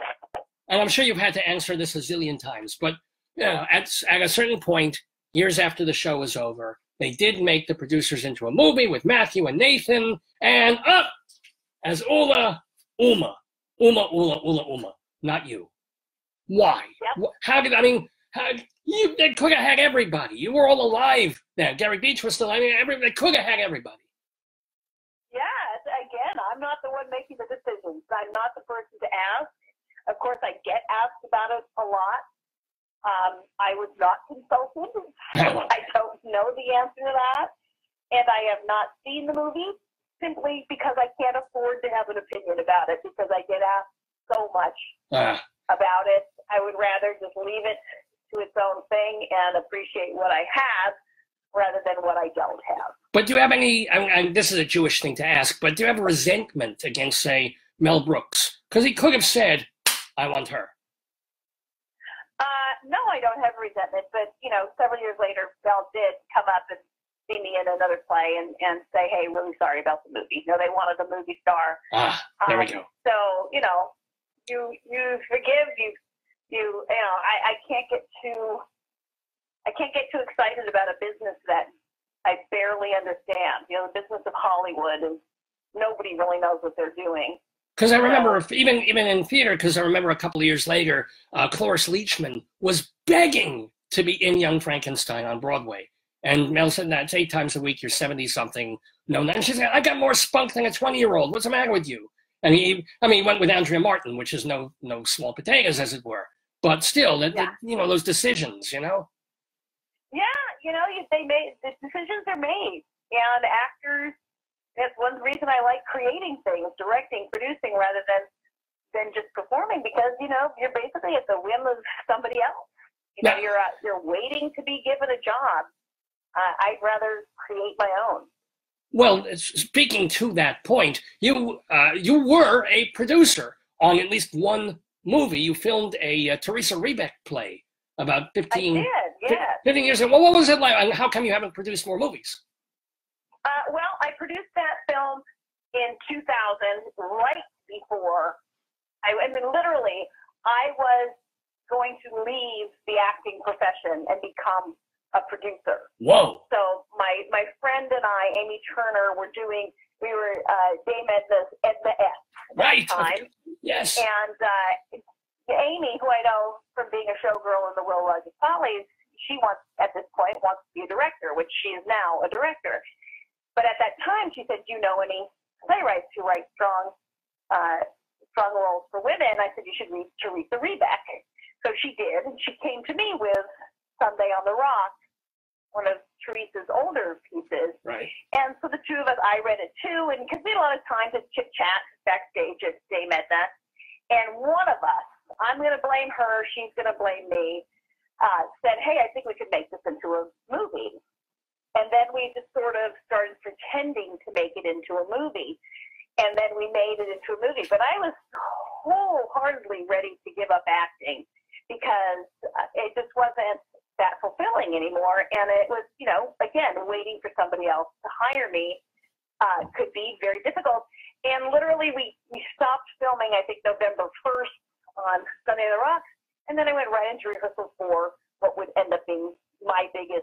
And I'm sure you've had to answer this a zillion times, but you know, at, at a certain point, years after the show was over, they did make the producers into a movie with Matthew and Nathan, and up as Ula, Uma. Uma, Ula, Ula, Uma, not you. Why? Yep. How did, I mean, how, you, they could have had everybody. You were all alive then. Gary Beach was still, I mean, every, they could have had everybody. Yeah, again, I'm not the one making the decisions. I'm not the person to ask. Of course, I get asked about it a lot. Um, I was not consulted. I don't know the answer to that. And I have not seen the movie simply because I can't afford to have an opinion about it because I get asked so much Ah. about it. I would rather just leave it to its own thing and appreciate what I have rather than what I don't have. But do you have any, I mean, and this is a Jewish thing to ask, but do you have a resentment against, say, Mel Brooks? Because he could have said, I want her. Uh, no, I don't have resentment. But, you know, several years later, Bell did come up and see me in another play and, and say, hey, really sorry about the movie. You know, they wanted a movie star. Ah, there um, we go. So, you know, you you forgive, you, you, you know, I, I can't get too, I can't get too excited about a business that I barely understand. You know, the business of Hollywood is, nobody really knows what they're doing. Because I remember, so, even even in theater, because I remember a couple of years later, uh, Cloris Leachman was begging to be in Young Frankenstein on Broadway. And Mel said, that's eight times a week, you're seventy-something. No, and she said, I got more spunk than a twenty-year-old. What's the matter with you? And he, I mean, he went with Andrea Martin, which is no no small potatoes, as it were. But still, the, yeah. the, you know, those decisions, you know? Yeah, you know, they made, the decisions are made. And actors, that's one reason I like creating things, directing, producing, rather than than just performing, because, you know, you're basically at the whim of somebody else. You know, Yeah. you're uh, you're waiting to be given a job. Uh, I'd rather create my own. Well, speaking to that point, you uh, you were a producer on at least one movie. You filmed a uh, Teresa Rebeck play about fifteen, I did, yeah. fifteen years ago. Well, what was it like, and how come you haven't produced more movies? Uh, well, I produced that film in two thousand, right before, I, I mean, literally, I was going to leave the acting profession and become a producer. Whoa. So my my friend and I, Amy Turner, were doing, we were uh, Dame Edna's Edna S. Right. Time. Yes. And uh, Amy, who I know from being a showgirl in the Will Rogers Follies, she wants, at this point, wants to be a director, which she is now a director. But at that time, she said, do you know any playwrights who write strong uh, strong roles for women? I said, you should read Teresa Rebeck. So she did, and she came to me with Sunday on the Rock, one of Teresa's older pieces. Right. And so the two of us, I read it too, and because we had a lot of time to chit-chat backstage at Dame Edna, and one of us, I'm going to blame her, she's going to blame me, uh, said, hey, I think we could make this into a movie. And then we just sort of started pretending to make it into a movie. And then we made it into a movie. But I was wholeheartedly ready to give up acting because it just wasn't that fulfilling anymore. And it was, you know, again, waiting for somebody else to hire me uh, could be very difficult. And literally we, we stopped filming, I think, November first on Sunday on the Rocks. And then I went right into rehearsal for what would end up being my biggest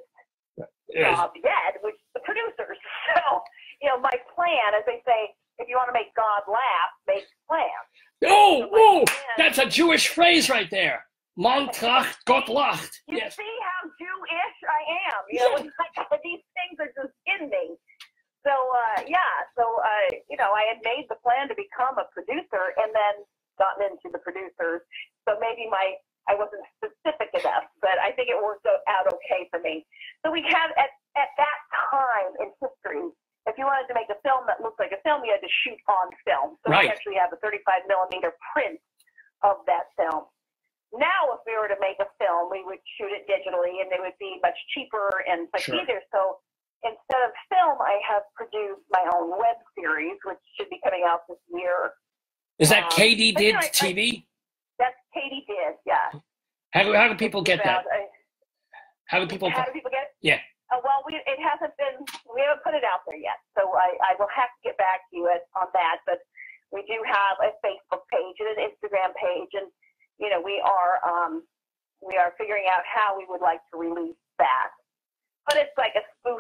job yet, which is the producers. So, you know, my plan, as they say, if you want to make God laugh, make plans. Oh, so whoa, plan, that's a Jewish phrase right there. Man tracht, Gott lacht. You Yes. see how Jewish I am. You know, like, these things are just in me. So, uh, yeah, so, uh, you know, I had made the plan to become a producer and then gotten into the producers. So maybe my I wasn't specific enough, but I think it worked out okay for me. So we have, at, at that time in history, if you wanted to make a film that looked like a film, you had to shoot on film. So right. we actually have a thirty-five millimeter print of that film. Now, if we were to make a film, we would shoot it digitally, and it would be much cheaper and much Sure. easier. So instead of film, I have produced my own web series, which should be coming out this year. Is that um, Katie but, you Did know, T V? I, that's Katie Did, yeah. How do, how do people get that? I, How do people? How do people get it? Yeah. Uh, well, we, it hasn't been, we haven't put it out there yet. So I, I will have to get back to you at, on that. But we do have a Facebook page and an Instagram page. And, you know, we are, um, we are figuring out how we would like to release that. But it's like a spoof,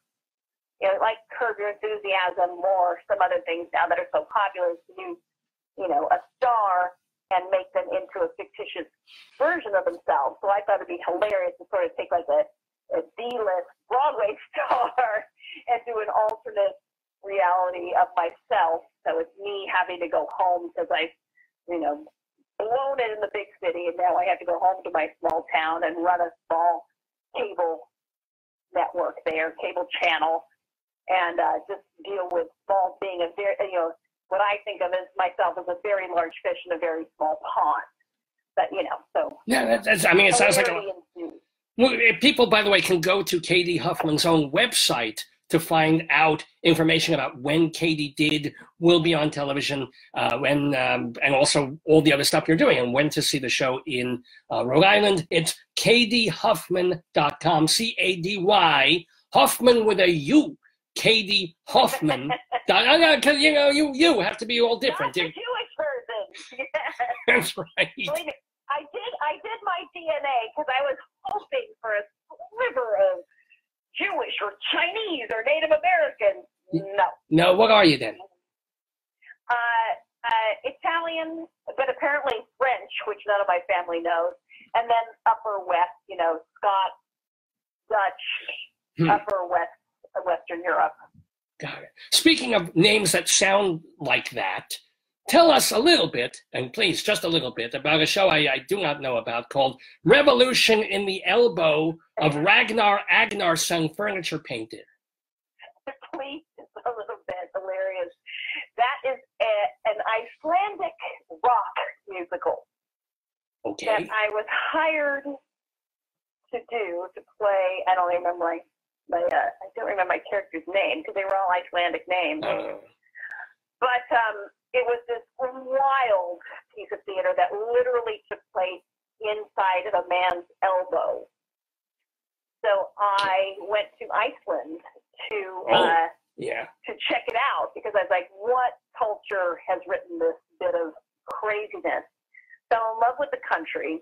you know, like Curb Your Enthusiasm or some other things now that are so popular to use, you know, a star and make them into a fictitious version of themselves. So I thought it'd be hilarious to sort of take like a, a D-list Broadway star and do an alternate reality of myself. So it's me having to go home because I, you know, blown it in the big city, and now I have to go home to my small town and run a small cable network there, cable channel, and uh, just deal with small being a very, you know, what I think of as myself as a very large fish in a very small pond. But, you know, so. Yeah, that's, that's, I mean, it sounds like a, ensues. well, people, by the way, can go to Katie Huffman's own website to find out information about when Katie did, will be on television, uh, when, um, and also all the other stuff you're doing, and when to see the show in uh, Rhode Island, it's K D Huffman dot com, C A D Y, Huffman with a U, K D Huffman. Because, you know, you, you have to be all different. Not the Jewish person. Yes. That's right. Believe me, I did, I did my D N A because I was hoping for a sliver of Jewish or Chinese or Native American. No. No, what are you then? Uh, uh, Italian, but apparently French, which none of my family knows. And then Upper West, you know, Scot, Dutch, Hmm. Upper West, Western Europe. Got it. Speaking of names that sound like that, tell us a little bit, and please, just a little bit, about a show I, I do not know about called Revolution in the Elbow of Ragnar Agnarsson Furniture Painted. Please, it's a little bit hilarious. That is a, an Icelandic rock musical Okay. that I was hired to do, to play. I don't remember my, my uh, I don't remember my character's name because they were all Icelandic names. Uh, But um, it was this wild piece of theater that literally took place inside of a man's elbow. So I went to Iceland to uh, yeah. to check it out because I was like, what culture has written this bit of craziness? Fell in love with the country.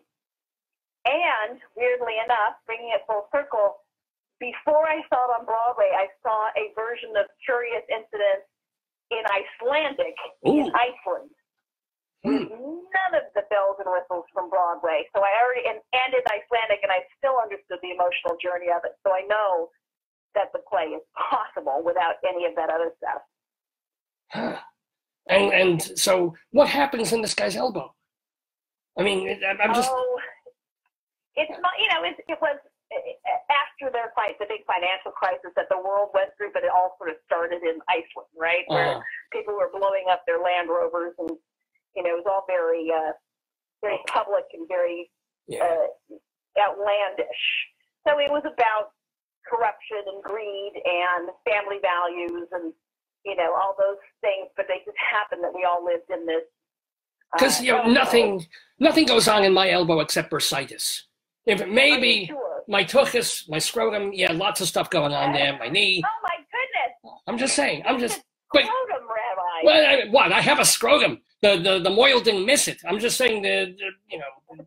And weirdly enough, bringing it full circle, before I saw it on Broadway, I saw a version of Curious Incidents in Icelandic Ooh. in Iceland. Hmm. None of the bells and whistles from Broadway. So I already, and, and it's Icelandic, and I still understood the emotional journey of it. So I know that the play is possible without any of that other stuff. Huh. And and so what happens in this guy's elbow? I mean, I'm just... Oh, it's not, you know, it, it was after their fight, the big financial crisis that the world went through, but it all sort of started in Iceland, right? Where Uh, people were blowing up their Land Rovers, and, you know, it was all very, uh, very public and very yeah. uh, outlandish. So it was about corruption and greed and family values and, you know, all those things, but they just happened that we all lived in this. Because, uh, you know, elbow. nothing, nothing goes on in my elbow except bursitis. If it Are you maybe sure? my tuchus, my scrotum, yeah, lots of stuff going on there, my knee. Oh my goodness! I'm just saying, I'm just... But, Scrotum, Rabbi. well, I, what? I have a scrotum. The the the moil didn't miss it. I'm just saying the, the you know,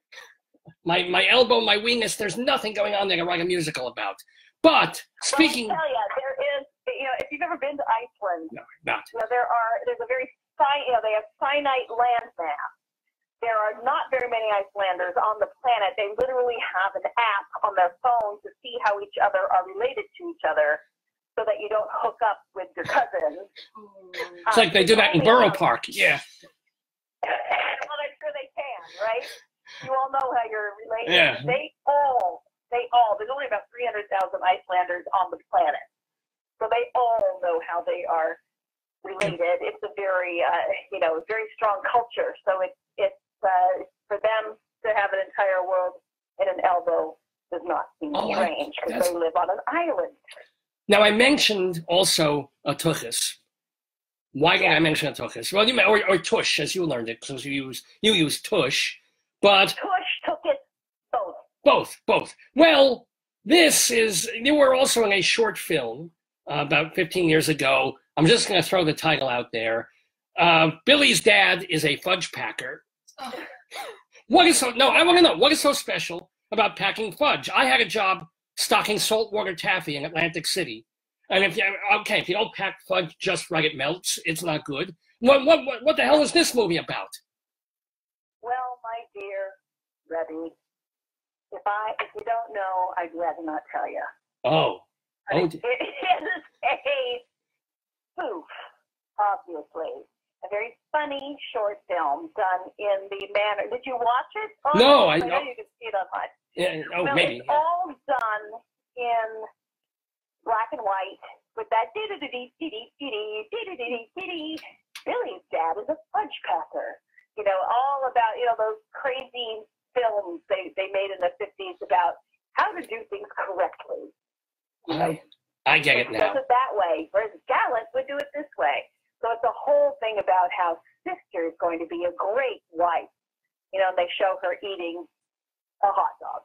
my my elbow, my weakness. There's nothing going on there to write a musical about. But speaking, Well, I tell you, there is. You know, if you've ever been to Iceland, no, not. you know, there are. There's a very fi- You know, they have finite land mass. There are not very many Icelanders on the planet. They literally have an app on their phone to see how each other are related to each other, so that you don't hook up with your cousins. It's like they do that in Borough Park. Yeah. Well, I'm sure they can, right? You all know how you're related. Yeah. They all, they all, there's only about three hundred thousand Icelanders on the planet. So they all know how they are related. It's a very, uh, you know, very strong culture. So it's, it's uh, for them to have an entire world in an elbow does not seem Oh, strange because that's- they live on an island. Now I mentioned also a tuchus. Why did I mention a tuchus? Well, you may, or, or tush, as you learned it, because you use you use tush, but Tush took it both. both, both. Well, this is. You were also in a short film uh, about fifteen years ago. I'm just going to throw the title out there. Uh, Billy's dad is a fudge packer. Oh. What is so? No, I want to know what is so special about packing fudge. I had a job stocking saltwater taffy in Atlantic City, and if you okay, if you don't pack fudge just right, it melts. It's not good. What what what, what the hell is this movie about? Well, my dear Rebbe, if I if you don't know, I'd rather not tell you. Oh, oh, It is a spoof, obviously. A very funny short film done in the manner. Did you watch it? Oh, No, I- I know you can see it online. yeah, oh well, maybe. it's all done in black and white with that dee dee dee dee dee dee dee dee dee dee. Billy's dad is a fudge packer. You know, all about, you know, those crazy films they, they made in the fifties about how to do things correctly. You know, I, I get it now. Does it that way, whereas Gallant would do it this way. So it's a whole thing about how Sister is going to be a great wife. You know, and they show her eating a hot dog.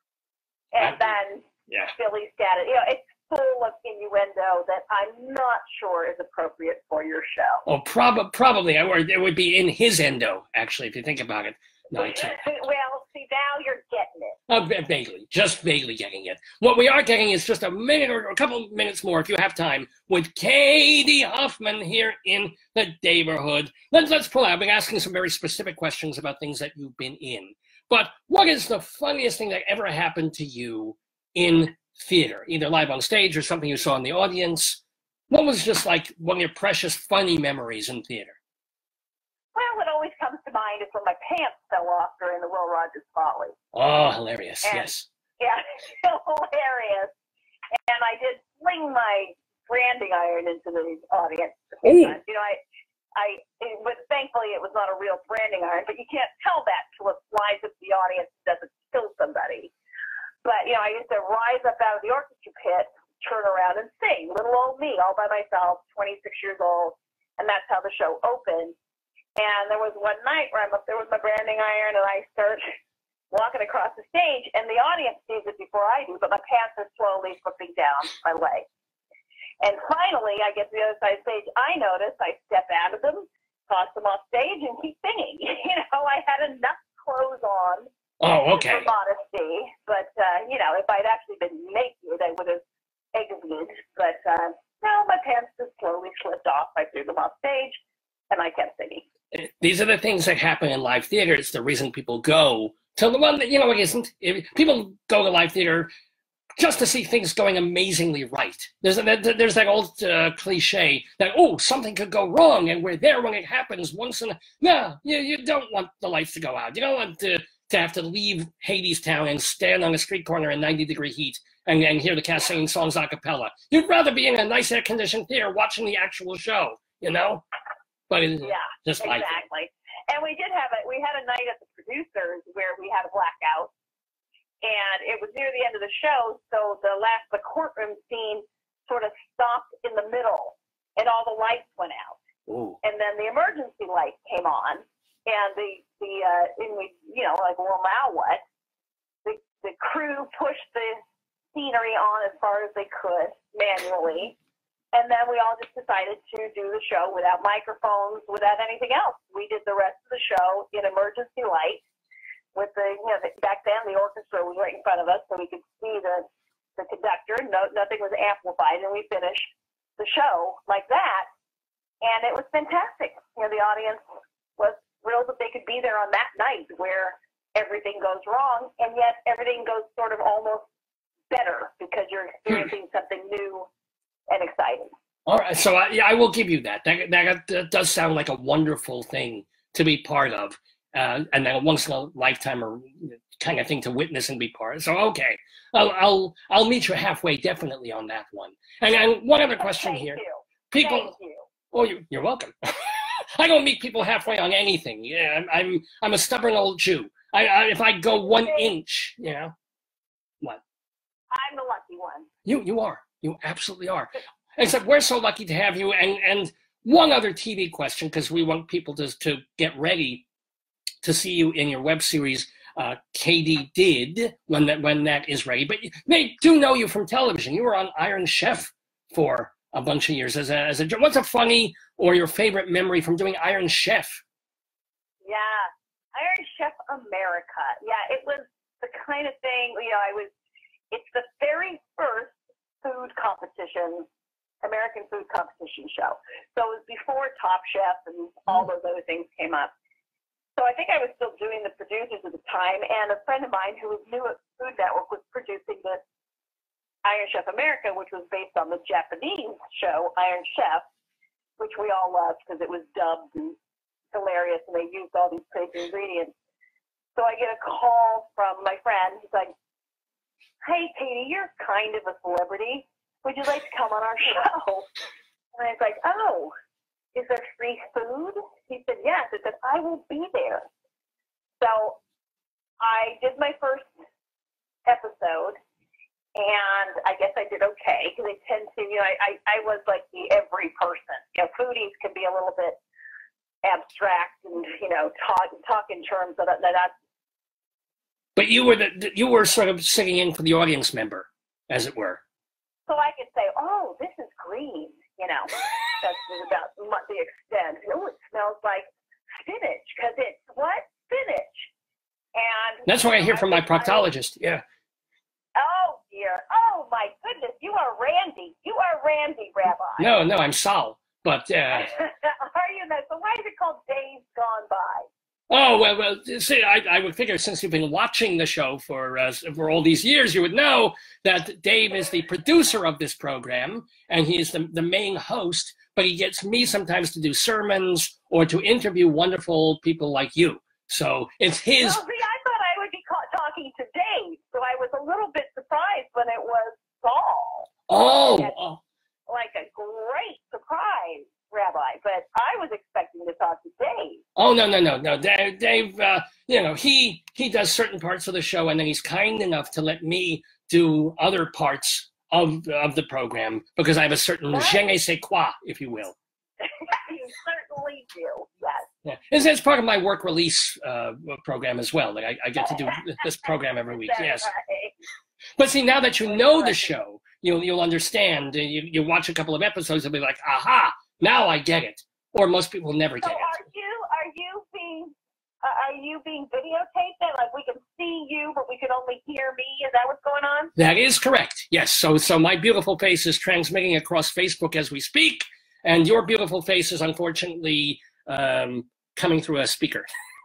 And then yeah. Billy's dad, you know, it's full of innuendo that I'm not sure is appropriate for your show. Oh, prob- probably. Or it would be in his endo, actually, if you think about it. No, I can't. Well, see, now you're getting it. Uh, vaguely, just vaguely getting it. What we are getting is just a minute or a couple minutes more, if you have time, with Katie Huffman here in the neighborhood. Let's, let's pull out. I've been asking some very specific questions about things that you've been in. But what is the funniest thing that ever happened to you in theater, either live on stage or something you saw in the audience? What was just like one of your precious, funny memories in theater? Well, what always comes to mind is when my pants fell off during the Will Rogers Follies. Oh, hilarious, and, yes. Yeah, hilarious. And I did fling my branding iron into the audience. Ooh. You know, I, I, it, but thankfully it was not a real branding iron, but you can't tell that till it flies into the audience and doesn't kill somebody. But, you know, I used to rise up out of the orchestra pit, turn around and sing, little old me, all by myself, twenty-six years old, and that's how the show opened. And there was one night where I'm up there with my branding iron, and I start walking across the stage, and the audience sees it before I do, but my pants are slowly slipping down my leg. And finally, I get to the other side of the stage. I notice, I step out of them, toss them off stage, and keep singing. You know, I had enough clothes on. Oh, okay. For modesty, but, uh, you know, if I'd actually been naked, I would have exited. But, uh, no, my pants just slowly slipped off. I threw them off stage, and I kept singing. These are the things that happen in live theater. It's the reason people go to the one that, you know, it isn't. If people go to live theater just to see things going amazingly right. There's, there's that old uh, cliche that, oh, something could go wrong, and we're there when it happens once in a... No, you, you don't want the lights to go out. You don't want to... to have to leave Hadestown and stand on a street corner in ninety degree heat and, and hear the cast singing songs a cappella. You'd rather be in a nice air-conditioned theater watching the actual show, you know? But it's yeah, just exactly. Like and we did have a, we had a night at the producers where we had a blackout, and it was near the end of the show, so the last, the courtroom scene sort of stopped in the middle, and all the lights went out. Ooh. And then the emergency light came on, and the, the uh, and we, you know, like, well, now what? The, the crew pushed the scenery on as far as they could manually, and then we all just decided to do the show without microphones, without anything else. We did the rest of the show in emergency light with the, you know, the, back then the orchestra was right in front of us, so we could see the, the conductor. No, nothing was amplified, and we finished the show like that, and it was fantastic. You know, the audience was thrilled that they could be there on that night where everything goes wrong, and yet everything goes sort of almost better because you're experiencing something new and exciting. All right, so I, yeah, I will give you that. That, that. that does sound like a wonderful thing to be part of, uh, and then a once in a lifetime or kind of thing to witness and be part of. So okay, I'll I'll, I'll meet you halfway definitely on that one. And, and one other question Thank here, you. people. Thank you. Oh, you, you're welcome. I don't meet people halfway on anything. Yeah, I'm I'm, I'm a stubborn old Jew. I, I if I go one inch, you know, what? I'm the lucky one. You you are. You absolutely are. Except we're so lucky to have you. And and one other T V question, because we want people to to get ready to see you in your web series, uh, Katie Did, when that when that is ready. But they do know you from television. You were on Iron Chef for a bunch of years as a as a. What's a funny or your favorite memory from doing Iron Chef? Yeah, Iron Chef America. Yeah, it was the kind of thing. You know, I was. It's the very first food competition, American food competition show. So it was before Top Chef and all those other things came up. So I think I was still doing the producers at the time, and a friend of mine who was new at Food Network was producing this Iron Chef America, which was based on the Japanese show Iron Chef, which we all loved because it was dubbed and hilarious, and they used all these crazy ingredients. So I get a call from my friend. He's like, "Hey, Katie, you're kind of a celebrity. Would you like to come on our show?" And I was like, "Oh, is there free food?" He said, "Yes." I said, "I will be there." So I did my first episode, And I guess I did okay because they tend to, you know, I, I, I was like the every person. You know, foodies can be a little bit abstract and, you know, talk talk in terms of that. That's. But you were the you were sort of sitting in for the audience member, as it were. So I could say, oh, this is green, you know. That's about the extent. Oh, it smells like spinach because it's what? Spinach. And that's what I hear I from my proctologist. Yeah. Oh, dear. Oh, my goodness. You are Randy. You are Randy, Rabbi. No, no, I'm Sal. But, uh... are you not? So why is it called Days Gone By? Oh, well, well see, I, I would figure since you've been watching the show for, uh, for all these years, you would know that Dave is the producer of this program, and he is the, the main host, but he gets me sometimes to do sermons or to interview wonderful people like you. So it's his... Well, see, I thought I would be ca- talking to Dave, so I was a little bit surprised when it was Saul. Oh, That's oh. Like a great surprise, Rabbi, but I was expecting to talk to Dave. Oh, no, no, no, no. Dave, Dave uh, you know, he, he does certain parts of the show, and then he's kind enough to let me do other parts of, of the program because I have a certain What? je ne sais quoi, if you will. You certainly do, yes. Yeah, it's, it's part of my work release uh, program as well. Like I, I get to do this program every week. That's Yes, right. but see, now that you know the show, you'll you'll understand. You you watch a couple of episodes and be like, aha, now I get it. Or most people never So get it. are you are you being uh, are you being videotaped? Then, like we can see you, but we can only hear me. Is that what's going on? That is correct. Yes. So so my beautiful face is transmitting across Facebook as we speak, and your beautiful face is unfortunately um, coming through a speaker.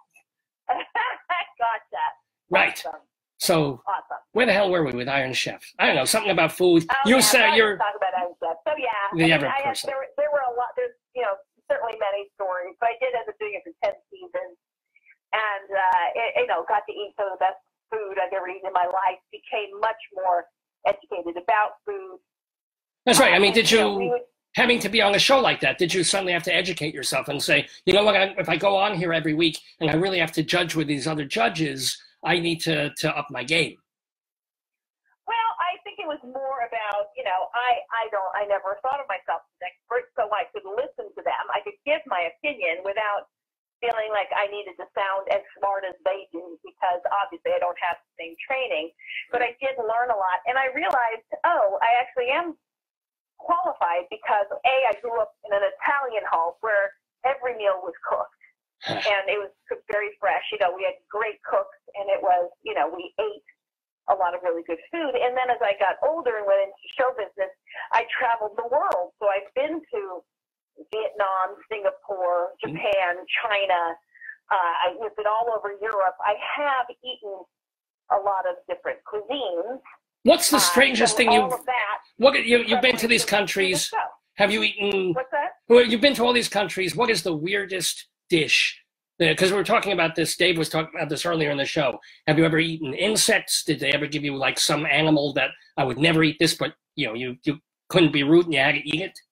Gotcha. Right. Awesome. So Awesome. where the hell were we with Iron Chef? I don't know, something about food. Oh, you yeah, said I you're talk about Iron Chef. So yeah, the I mean, ever I had, person. there, were- there were a lot. There's you know certainly many stories, but I did end up doing it for ten seasons, and uh, it, you know got to eat some of the best food I've ever eaten in my life. Became much more educated about food. That's right. I mean, And, did you know, we you, would- having to be on a show like that, did you suddenly have to educate yourself and say, you know what, I- if I go on here every week and I really have to judge with these other judges, I need to, to up my game? Well, I think it was more about, you know, I, I don't, I never thought of myself as an expert, so I could listen to them. I could give my opinion without feeling like I needed to sound as smart as they do, because obviously I don't have the same training. But I did learn a lot, and I realized, oh, I actually am qualified because, A, I grew up in an Italian home where every meal was cooked. And it was cooked very fresh. You know, we had great cooks, and it was, you know, we ate a lot of really good food. And then as I got older and went into show business, I traveled the world. So I've been to Vietnam, Singapore, Japan, China. Uh, I've been all over Europe. I have eaten a lot of different cuisines. What's the Uh, strangest so thing all you've, of that what, you, you've been to these translates into the countries, show. have you eaten, What's that? well, you've been to all these countries, what is the weirdest dish? Because we were talking about this, Dave was talking about this earlier in the show. Have you ever eaten insects? Did they ever give you like some animal that I would never eat this, but you know, you, you couldn't be rude and you had to eat it?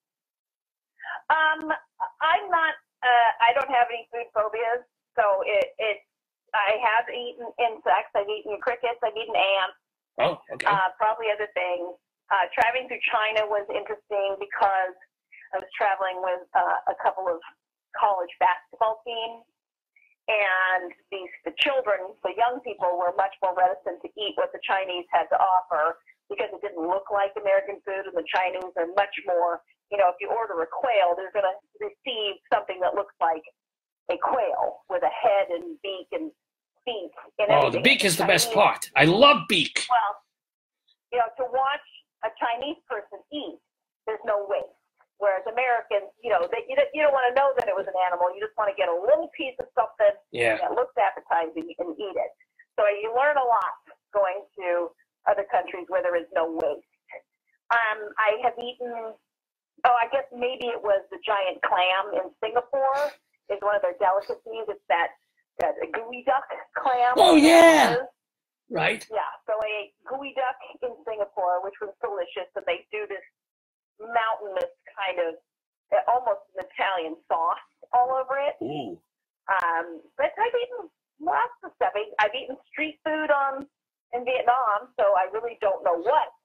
Um, I'm not. Uh, I don't have any food phobias, so it. it I have eaten insects. I've eaten crickets. I've eaten ants. Oh, okay. Uh, probably other things. Uh, traveling through China was interesting because I was traveling with uh, a couple of college basketball teams, and these the children, the young people, were much more reticent to eat what the Chinese had to offer because it didn't look like American food, and the Chinese are much more. You know, if you order a quail, they're going to receive something that looks like a quail with a head and beak and feet. And Oh, the everything. beak is the best Chinese- part. I love beak. Well, you know, to watch a Chinese person eat, there's no waste. Whereas Americans, you know, they, you don't, you don't want to know that it was an animal. You just want to get a little piece of something Yeah. that looks appetizing and eat it. So you learn a lot going to other countries where there is no waste. Um, I have eaten. Oh, I guess maybe it was the giant clam in Singapore is one of their delicacies. It's that, that gooey duck clam. Oh, yeah. Right. Yeah, so I ate gooey duck in Singapore, which was delicious, and they do this mountainous kind of, uh, almost an Italian sauce all over it. Ooh. Um, but I've eaten lots of stuff. I- I've eaten street food on in Vietnam, so I really don't know what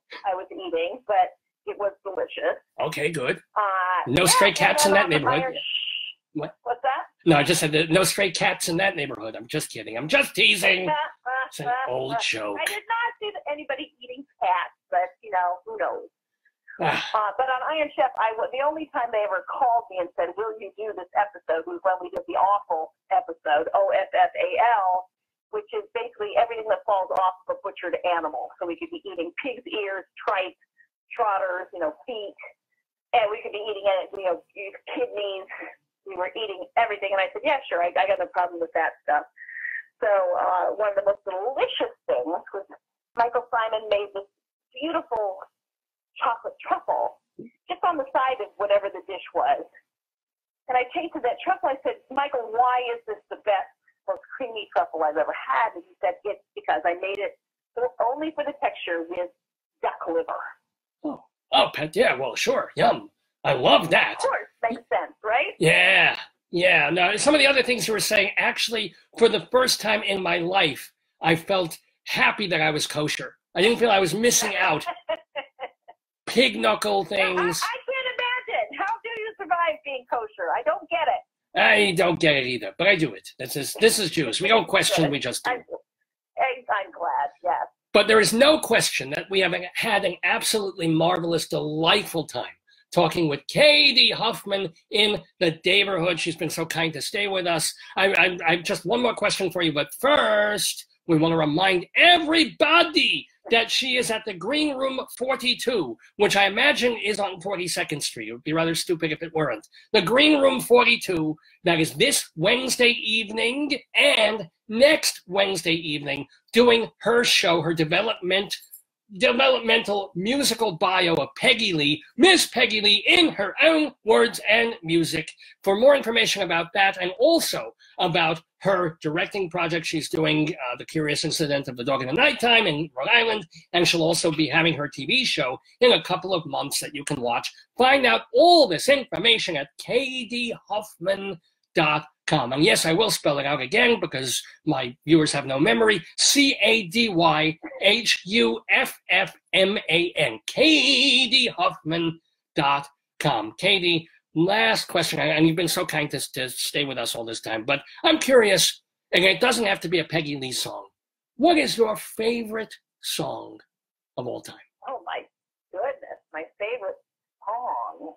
I was eating, but it was delicious. Okay, good. Uh, No yeah, stray cats in that and then on the neighborhood. iron- What? What's that? No, I just said that no stray cats in that neighborhood. I'm just kidding. I'm just teasing. Uh, uh, It's an uh, old uh, joke. I did not see that anybody eating cats, but you know, who knows? Ah, Uh, but on Iron Chef, I w- the only time they ever called me and said, "Will you do this episode?" was when we did the awful episode, O F F A L, which is basically everything that falls off of a butchered animal. So we could be eating pig's ears, tripe, trotters, you know, feet, and we could be eating it, you know, kidneys. We were eating everything, and I said, "Yeah, sure, I, I got no problem with that stuff." So uh, one of the most delicious things was Michael Simon made this beautiful chocolate truffle just on the side of whatever the dish was. And I tasted that truffle. I said, "Michael, why is this the best, most creamy truffle I've ever had?" And he said, "It's because I made it only for the texture with duck liver." oh, oh, pet. Yeah, well, sure. Yum. I love that. Of course, makes sense, right? Yeah, yeah. No, some of the other things you were saying, actually, for the first time in my life, I felt happy that I was kosher. I didn't feel I was missing out. Pig knuckle I, things. I can't imagine. How do you survive being kosher? I don't get it. I don't get it either, but I do it. This is this is Jews. We don't question, we just do. I'm, I'm glad, yes. But there is no question that we have had an absolutely marvelous, delightful time talking with Katie Huffman in the neighborhood. She's been so kind to stay with us. I, I, I just one more question for you, but first we want to remind everybody that she is at the Green Room forty-two, which I imagine is on forty-second Street. It would be rather stupid if it weren't. The Green Room forty-two, that is this Wednesday evening and next Wednesday evening, doing her show, her development developmental musical bio of Peggy Lee, Miss Peggy Lee in her own words and music. For more information about that and also about her directing project she's doing, uh, The Curious Incident of the Dog in the Nighttime in Rhode Island, and she'll also be having her T V show in a couple of months that you can watch. Find out all this information at k d huffman dot com. And yes, I will spell it out again because my viewers have no memory. C A D Y H U F F M A N. k d huffman dot com. Katie, last question, and you've been so kind to, to stay with us all this time, but I'm curious, and it doesn't have to be a Peggy Lee song. What is your favorite song of all time? Oh, my goodness. My favorite song.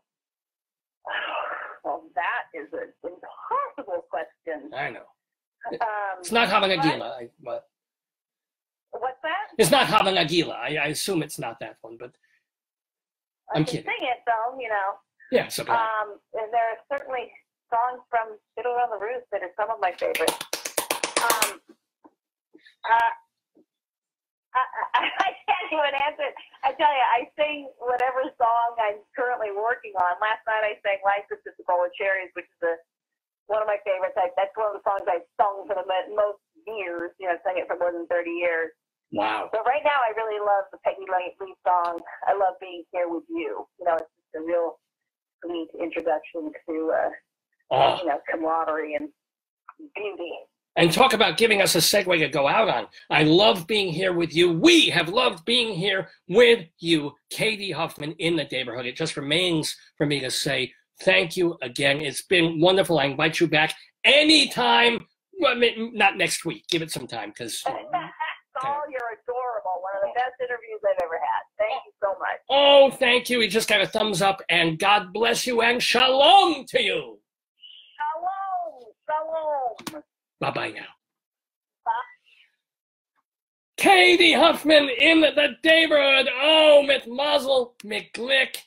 Well, that is an impossible question. I know. Um, It's not Hava what? Nagila. I, but What's that? it's not Hava Nagila. I, I assume it's not that one, but I I'm can kidding. sing it, though, you know. Yeah, so bad. Um, and there are certainly songs from Fiddler on the Roof that are some of my favorites. Um, uh, I, I, I can't even answer it. I tell you, I sing whatever song I'm currently working on. Last night I sang Life is Just a Bowl of Cherries, which is a, one of my favorites. I, that's one of the songs I've sung for the mo- most years. You know, I've sung it for more than thirty years. Wow. But right now I really love the Peggy Lee song, I Love Being Here With You. You know, it's just a real sweet introduction to, uh, Oh. you know, camaraderie and beauty. And talk about giving us a segue to go out on. I love being here with you. We have loved being here with you, Katie Huffman in the neighborhood. It just remains for me to say thank you again. It's been wonderful. I invite you back anytime. Well, not next week. Give it some time because. Oh, you're adorable. One of the best interviews I've ever had. Thank you so much. Oh, thank you. We just got a thumbs up, and God bless you and shalom to you. Shalom. Shalom. Bye-bye now. Bye. Katie Huffman in the neighborhood. Oh, mit Mazel, mit Glick.